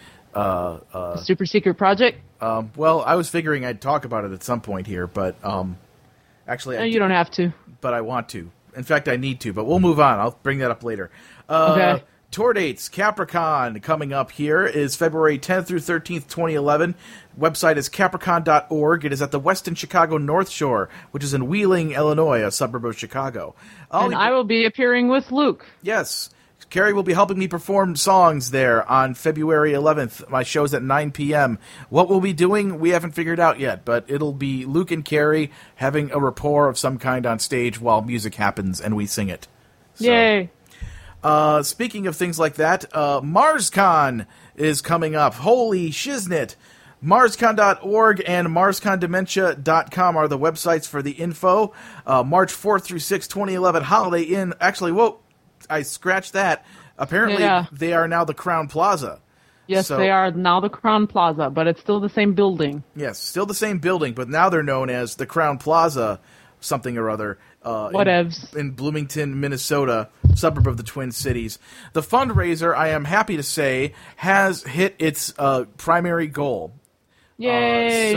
Super Secret Project. Well, I was figuring I'd talk about it at some point here, but actually, you don't have to. But I want to. In fact, I need to. But we'll move on. I'll bring that up later. Okay. Tour dates, Capricorn coming up here is February 10th through 13th, 2011. Website is capricorn.org. It is at the Westin Chicago North Shore, which is in Wheeling, Illinois, a suburb of Chicago. I will be appearing with Luke. Yes. Carrie will be helping me perform songs there on February 11th. My show's at 9 p.m. What we'll be doing, we haven't figured out yet, but it'll be Luke and Carrie having a rapport of some kind on stage while music happens and we sing it. So. Yay. Speaking of things like that, MarsCon is coming up. Holy shiznit. MarsCon.org and MarsConDementia.com are the websites for the info. March 4th through 6th, 2011, Holiday Inn. Actually, whoa, I scratched that. Apparently, they are now the Crown Plaza. Yes, they are now the Crown Plaza, but it's still the same building. Yes, still the same building, but now they're known as the Crown Plaza something or other. Whatevs. In Bloomington, Minnesota, suburb of the Twin Cities. The fundraiser, I am happy to say, has hit its primary goal. Yay!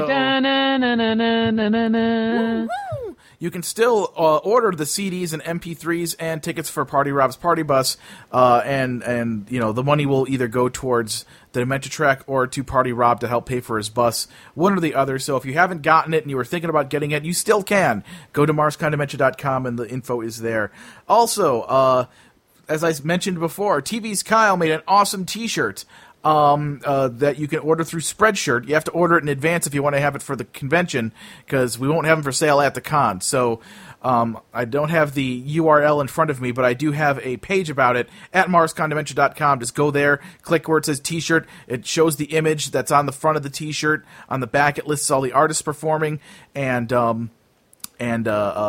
You can still order the CDs and MP3s and tickets for Party Rob's Party Bus, and you know the money will either go towards the Dementia Trek or to Party Rob to help pay for his bus, one or the other. So if you haven't gotten it and you were thinking about getting it, you still can. Go to MarsConDementia.com and the info is there. Also, as I mentioned before, TV's Kyle made an awesome T-shirt. That you can order through Spreadshirt. You have to order it in advance if you want to have it for the convention, because we won't have them for sale at the con. So I don't have the URL in front of me, but I do have a page about it at MarsConDementia.com. Just go there, click where it says T-shirt. It shows the image that's on the front of the T-shirt. On the back, it lists all the artists performing, and you can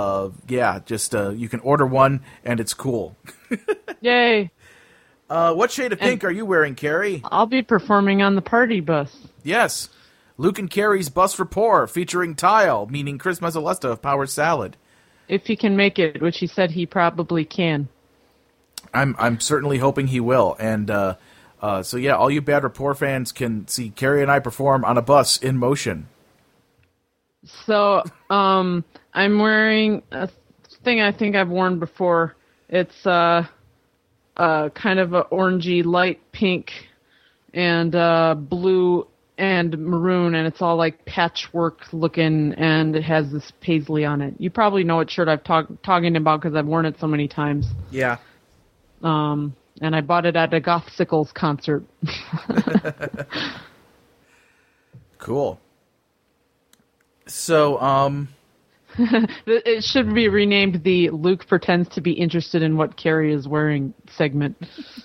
order one, and it's cool. Yay! What shade of pink are you wearing, Carrie? I'll be performing on the party bus. Yes. Luke and Carrie's Bus Rapport, featuring Tile, meaning Chris Mazzolesta of Power Salad. If he can make it, which he said he probably can. I'm certainly hoping he will. And so yeah, all you Bad Rapport fans can see Carrie and I perform on a bus in motion. So I'm wearing a thing I think I've worn before. It's kind of a orangey light pink and blue and maroon, and it's all like patchwork looking, and it has this paisley on it. You probably know what shirt I'm talking about because I've worn it so many times. Yeah. And I bought it at a Goth Sickles concert. Cool. So, it should be renamed the Luke Pretends to be Interested in What Carrie is Wearing segment.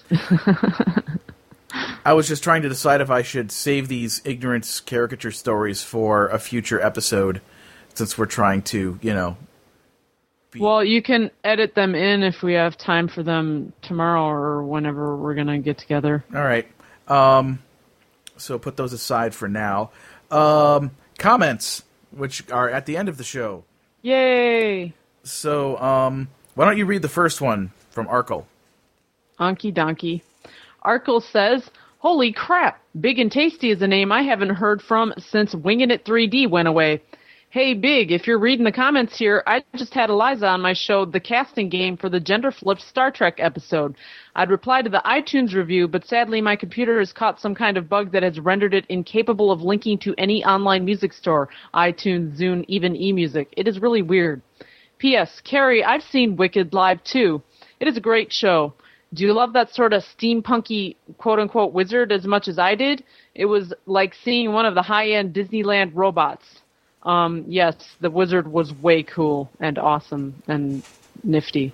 I was just trying to decide if I should save these ignorance caricature stories for a future episode, since we're trying to, Well, you can edit them in if we have time for them tomorrow or whenever we're going to get together. All right. So put those aside for now. Comments, which are at the end of the show. Yay! So why don't you read the first one from Arkle? Anki Donkey. Arkle says, "Holy crap! Big and Tasty is a name I haven't heard from since Wingin' It 3D went away. Hey, Big, if you're reading the comments here, I just had Eliza on my show, The Casting Game, for the gender-flipped Star Trek episode. I'd reply to the iTunes review, but sadly my computer has caught some kind of bug that has rendered it incapable of linking to any online music store, iTunes, Zune, even eMusic. It is really weird. P.S. Carrie, I've seen Wicked live, too. It is a great show. Do you love that sort of steampunky, quote-unquote, wizard as much as I did? It was like seeing one of the high-end Disneyland robots. Yes, the wizard was way cool and awesome and nifty."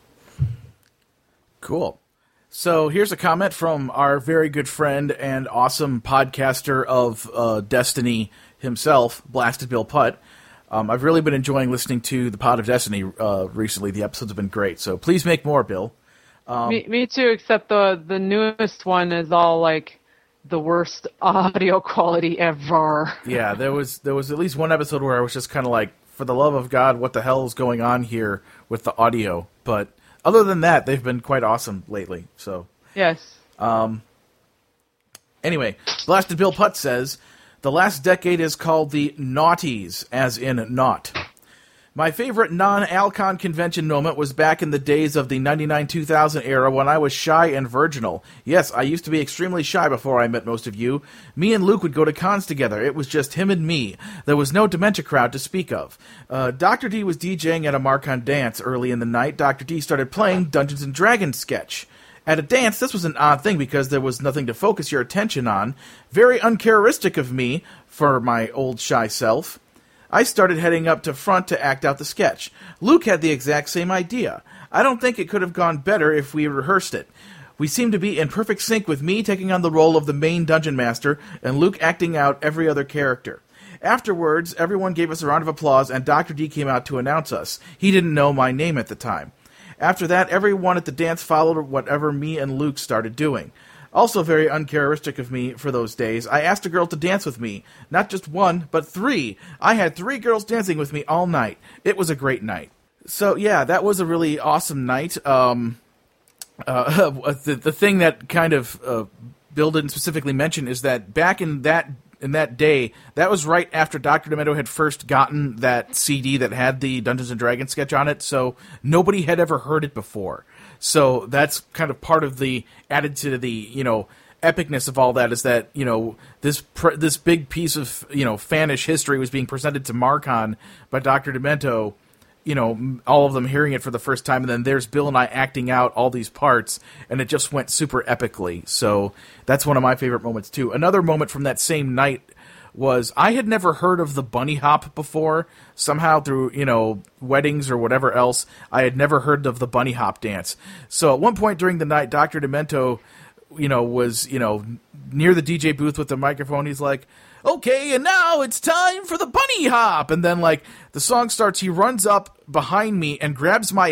Cool. So here's a comment from our very good friend and awesome podcaster of Destiny himself, Blasted Bill Putt. I've really been enjoying listening to the Pod of Destiny recently. The episodes have been great, so please make more, Bill. Me too, except the newest one is all like the worst audio quality ever. Yeah, there was at least one episode where I was just kind of like, for the love of God, what the hell is going on here with the audio? But other than that, they've been quite awesome lately. So yes. Anyway, Blasted Bill Putt says, "The last decade is called the Naughties, as in naught. My favorite non-Alcon convention moment was back in the days of the 99-2000 era when I was shy and virginal. Yes, I used to be extremely shy before I met most of you. Me and Luke would go to cons together. It was just him and me. There was no Dementia crowd to speak of. Dr. D was DJing at a Marcon dance early in the night. Dr. D started playing Dungeons & Dragons sketch. At a dance, this was an odd thing because there was nothing to focus your attention on. Very uncharacteristic of me for my old shy self. I started heading up to front to act out the sketch. Luke had the exact same idea. I don't think it could have gone better if we rehearsed it. We seemed to be in perfect sync with me taking on the role of the main dungeon master and Luke acting out every other character. Afterwards, everyone gave us a round of applause and Dr. D came out to announce us. He didn't know my name at the time. After that, everyone at the dance followed whatever me and Luke started doing. Also very uncharacteristic of me for those days, I asked a girl to dance with me. Not just one, but 3. I had 3 girls dancing with me all night. It was a great night. So, yeah, that was a really awesome night. The thing that kind of Bill didn't specifically mention is that back in that day, that was right after Dr. Demento had first gotten that CD that had the Dungeons & Dragons sketch on it, so nobody had ever heard it before. So that's kind of part of the added to the, epicness of all that is that, this big piece of, fanish history was being presented to Marcon by Dr. Demento, all of them hearing it for the first time, and then there's Bill and I acting out all these parts, and it just went super epically. So that's one of my favorite moments, too. Another moment from that same night was I had never heard of the bunny hop before. Somehow through, weddings or whatever else, I had never heard of the bunny hop dance. So at one point during the night, Dr. Demento, was, near the DJ booth with the microphone. He's like, "Okay, and now it's time for the bunny hop." And then, the song starts, he runs up behind me and grabs my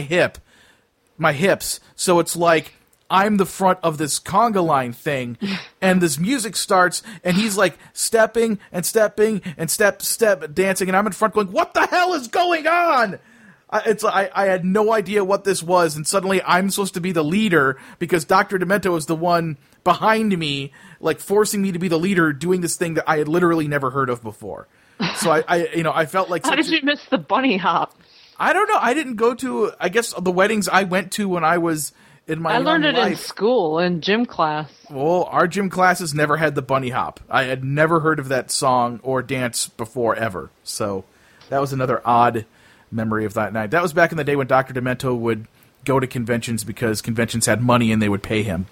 hips. So it's like I'm the front of this conga line thing, and this music starts, and he's stepping and stepping and step dancing, and I'm in front going, "What the hell is going on?" I had no idea what this was, and suddenly I'm supposed to be the leader because Dr. Demento is the one behind me, forcing me to be the leader, doing this thing that I had literally never heard of before. So I felt like how did you miss the bunny hop? I don't know. I didn't go to, I guess, the weddings I went to when I was in my I learned it life. in school, in gym class. Well, our gym classes never had the bunny hop. I had never heard of that song or dance before, ever. So that was another odd memory of that night. That was back in the day when Dr. Demento would go to conventions because conventions had money and they would pay him.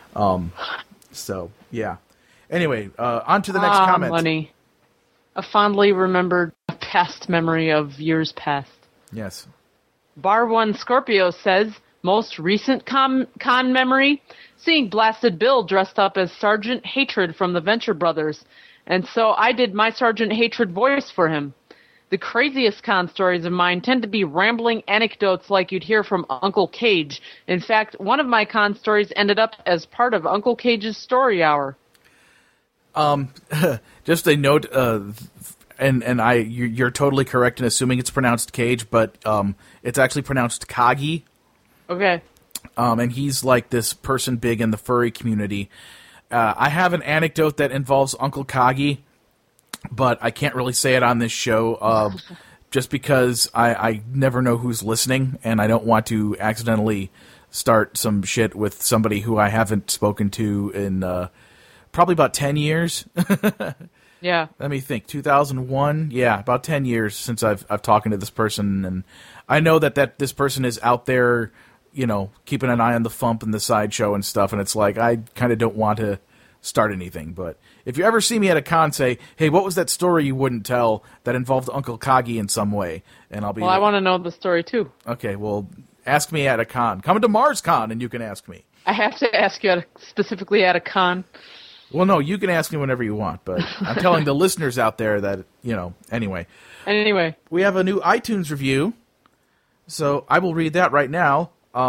So, yeah. Anyway, on to the next comment. Money. A fondly remembered past memory of years past. Yes. Bar One Scorpio says, most recent con memory, seeing Blasted Bill dressed up as Sergeant Hatred from the Venture Brothers, and so I did my Sergeant Hatred voice for him. The craziest con stories of mine tend to be rambling anecdotes like you'd hear from Uncle Cage. In fact, one of my con stories ended up as part of Uncle Cage's story hour. Just a note, you're totally correct in assuming it's pronounced Cage, but it's actually pronounced Kagi. Okay. And he's like this person big in the furry community. I have an anecdote that involves Uncle Kagi, but I can't really say it on this show just because I never know who's listening, and I don't want to accidentally start some shit with somebody who I haven't spoken to in probably about 10 years. Yeah. Let me think. 2001? Yeah, about 10 years since I've talked to this person, and I know that this person is out there, you know, keeping an eye on the Fump and the Sideshow and stuff, and it's like, I kind of don't want to start anything. But if you ever see me at a con, say, hey, what was that story you wouldn't tell that involved Uncle Kagi in some way? And I'll be I want to know the story, too. Okay, well, ask me at a con. Come to Mars Con, and you can ask me. I have to ask you specifically at a con. Well, no, you can ask me whenever you want, but I'm telling the listeners out there that, you know, anyway. Anyway. We have a new iTunes review, so I will read that right now.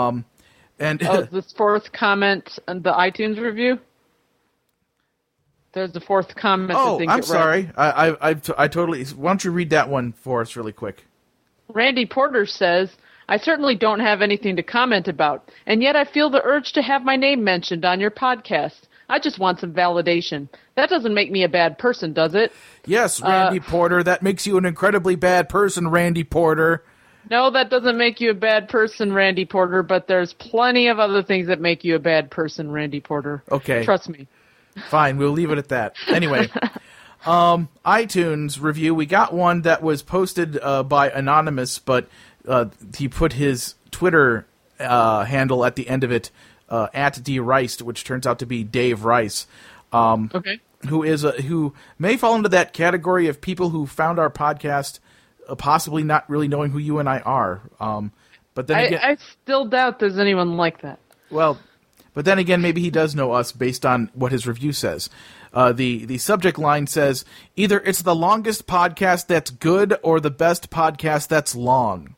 This fourth comment on the iTunes review? There's the fourth comment. Oh, I'm sorry. I totally... Why don't you read that one for us really quick? Randy Porter says, I certainly don't have anything to comment about, and yet I feel the urge to have my name mentioned on your podcast. I just want some validation. That doesn't make me a bad person, does it? Yes, Randy Porter. That makes you an incredibly bad person, Randy Porter. No, that doesn't make you a bad person, Randy Porter, but there's plenty of other things that make you a bad person, Randy Porter. Okay. Trust me. Fine, we'll leave it at that. Anyway, iTunes review. We got one that was posted by Anonymous, but he put his Twitter handle at the end of it, at @drice, which turns out to be Dave Rice. Okay. Who may fall into that category of people who found our podcast possibly not really knowing who you and I are. But then again, I still doubt there's anyone like that. Well, but then again, maybe he does know us based on what his review says. The subject line says, either it's the longest podcast that's good or the best podcast that's long.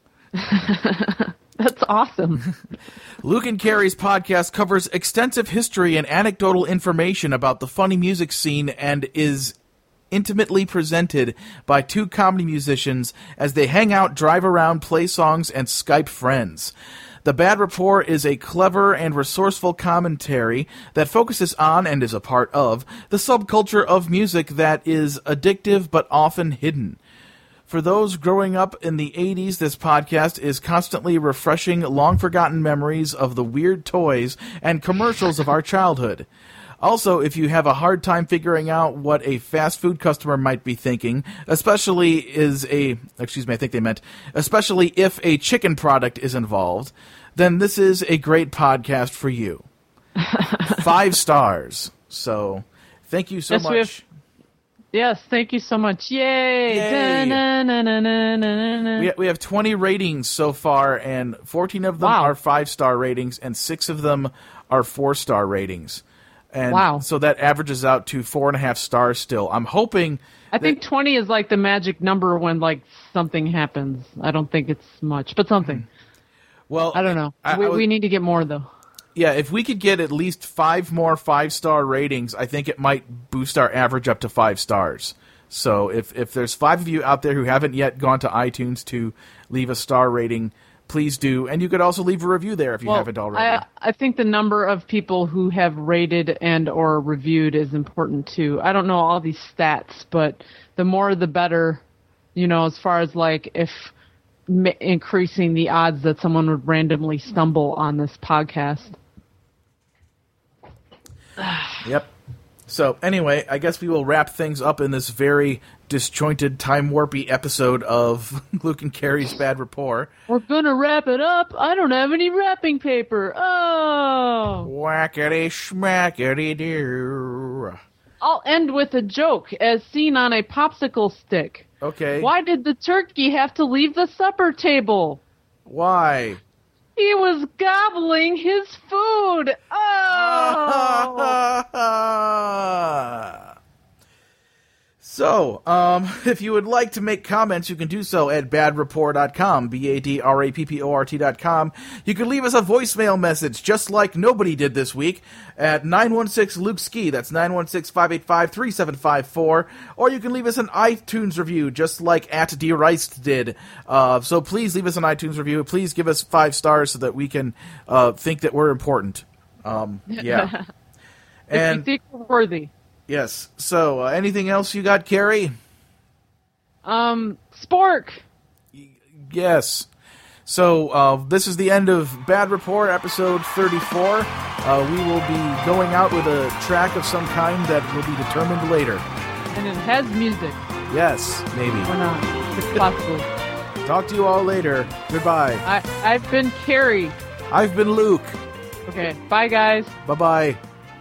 That's awesome. Luke and Carrie's podcast covers extensive history and anecdotal information about the funny music scene and is intimately presented by two comedy musicians as they hang out, drive around, play songs, and Skype friends. The Bad Rapport is a clever and resourceful commentary that focuses on and is a part of the subculture of music that is addictive but often hidden. For those growing up in the 80s, this podcast is constantly refreshing long-forgotten memories of the weird toys and commercials of our childhood. Also, if you have a hard time figuring out what a fast food customer might be thinking, especially if a chicken product is involved, then this is a great podcast for you. 5 stars. So, thank you so much. Yes, thank you so much. Yay! We have 20 ratings so far, and 14 of them are 5-star ratings, and 6 of them are 4-star ratings. And so that averages out to 4.5 stars still. I'm hoping... I think 20 is like the magic number when like something happens. I don't think it's much, but something. Well, I don't know. We need to get more, though. Yeah, if we could get at least 5 more 5-star ratings, I think it might boost our average up to 5 stars. So if there's 5 of you out there who haven't yet gone to iTunes to leave a star rating, please do. And you could also leave a review there if you haven't already. I think the number of people who have rated and or reviewed is important, too. I don't know all these stats, but the more the better, you know, as far as like if increasing the odds that someone would randomly stumble on this podcast. Yep. So, anyway, I guess we will wrap things up in this very disjointed, time-warpy episode of Luke and Carrie's Bad Rapport. We're gonna wrap it up. I don't have any wrapping paper. Oh! Whackity-schmackity-doo. I'll end with a joke, as seen on a popsicle stick. Okay. Why did the turkey have to leave the supper table? Why? He was gobbling his food. Oh! So, if you would like to make comments, you can do so at badrapport.com, BADRAPPORT.com. You can leave us a voicemail message, just like nobody did this week, at 916-LUKE-SKI. That's 916-585-3754. Or you can leave us an iTunes review, just like @DReist did. So please leave us an iTunes review. Please give us 5 stars so that we can think that we're important. Yeah. And if you think we're worthy. Yes. So, anything else you got, Carrie? Spork. Yes. So, this is the end of Bad Rapport, episode 34. We will be going out with a track of some kind that will be determined later. And it has music. Yes, maybe. Or not. It's possible. Talk to you all later. Goodbye. I've been Carrie. I've been Luke. Okay. Bye, guys. Bye-bye.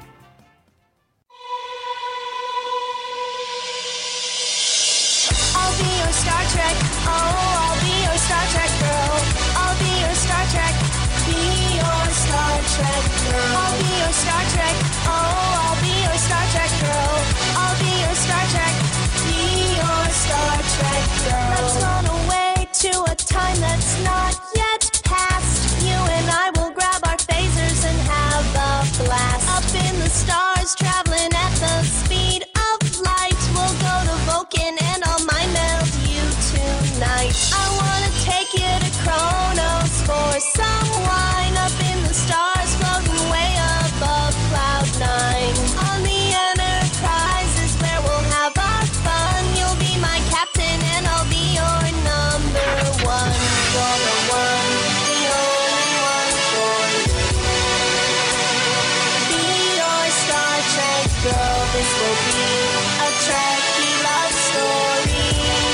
Star Trek, oh, I'll be your Star Trek girl. I'll be your Star Trek, be your Star Trek girl. I'll be your Star Trek, oh, I'll be your Star Trek girl. I'll be your Star Trek, be your Star Trek girl. Let's run away to a time that's not yet past. You and I will grab our phasers and have a blast. Up in the stars, traveling at the speed of light. We'll go to Vulcan and I'll mind meld tonight. I wanna take you to Kronos for some wine. Up in the stars, floating way above Cloud 9. On the Enterprise is where we'll have our fun. You'll be my captain and I'll be your number one. You're the one, the only one for me. Be your Star Trek girl. This will be a Trekkie love story.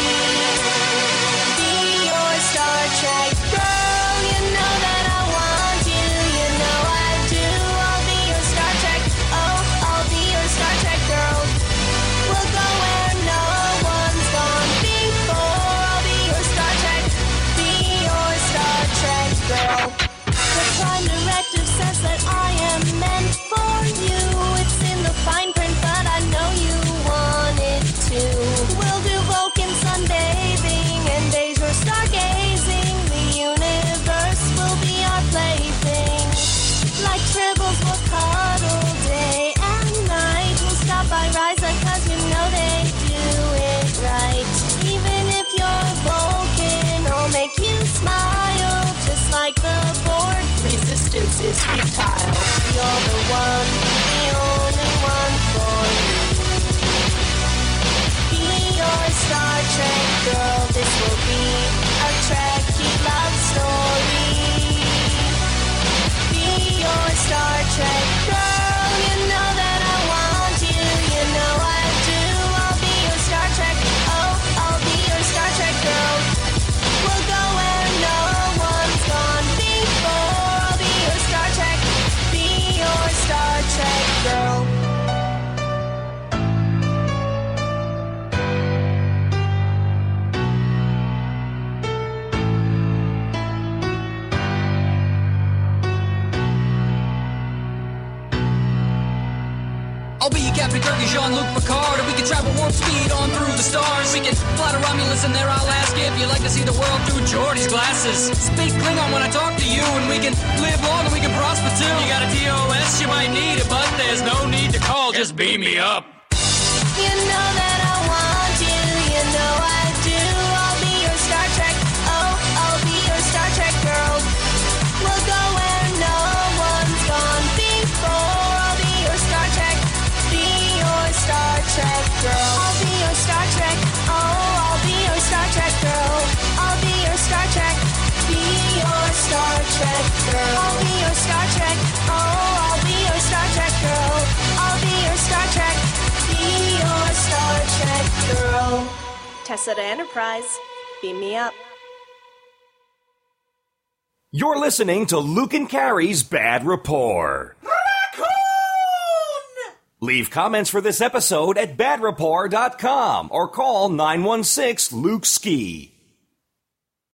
Star Trek girl, you know that I want you, you know I do. I'll be your Star Trek, oh, I'll be your Star Trek girl. We'll go where no one's gone before. I'll be your Star Trek, be your Star Trek girl. The Prime Directive says that I am meant for you. It's in the fine print, but I know you want it too. We'll do Vulcan sunbathing and Bajor stargazing. The universe will be our plaything. Like tribbles, we'll cuddle day and night. We'll stop by Risa, cause you know they do it right. Even if you're Vulcan, I'll make you smile. Just like the Borg, resistance is futile. You're the one, the only one for me. Be your Star Trek girl, this will be a Trekkie love story. Be your Star Trek girl, you know that I want you, you know I do. I'll be your Star Trek, oh, I'll be your Star Trek girl. We'll go where no one's gone before. I'll be your Star Trek, be your Star Trek girl. I'll be Captain Kirk and Jean-Luc Picard, and we can travel warp speed on through the stars. We can fly to Romulus, and there I'll ask if you like to see the world through Geordi's glasses. Speak Klingon when I talk to you, and we can live long and we can prosper too. You got a TOS, you might need it, but there's no need to call, just beam me up. You know that I want you, you know I do. I'll be your Star Trek, oh, I'll be your Star Trek girl. We'll go where no one's gone before. I'll be your Star Trek, be your Star Trek girl. I'll be your Star Trek, oh, I'll be your Star Trek girl. I'll be your Star Trek, be your Star Trek girl. I'll be your Star Trek, oh, I'll be your Star Trek girl. I'll be your Star Trek, be your Star Trek girl. Tessa to Enterprise, beam me up. You're listening to Luke and Carrie's Bad Rapport. Leave comments for this episode at badrapport.com or call 916-LUKE-SKI.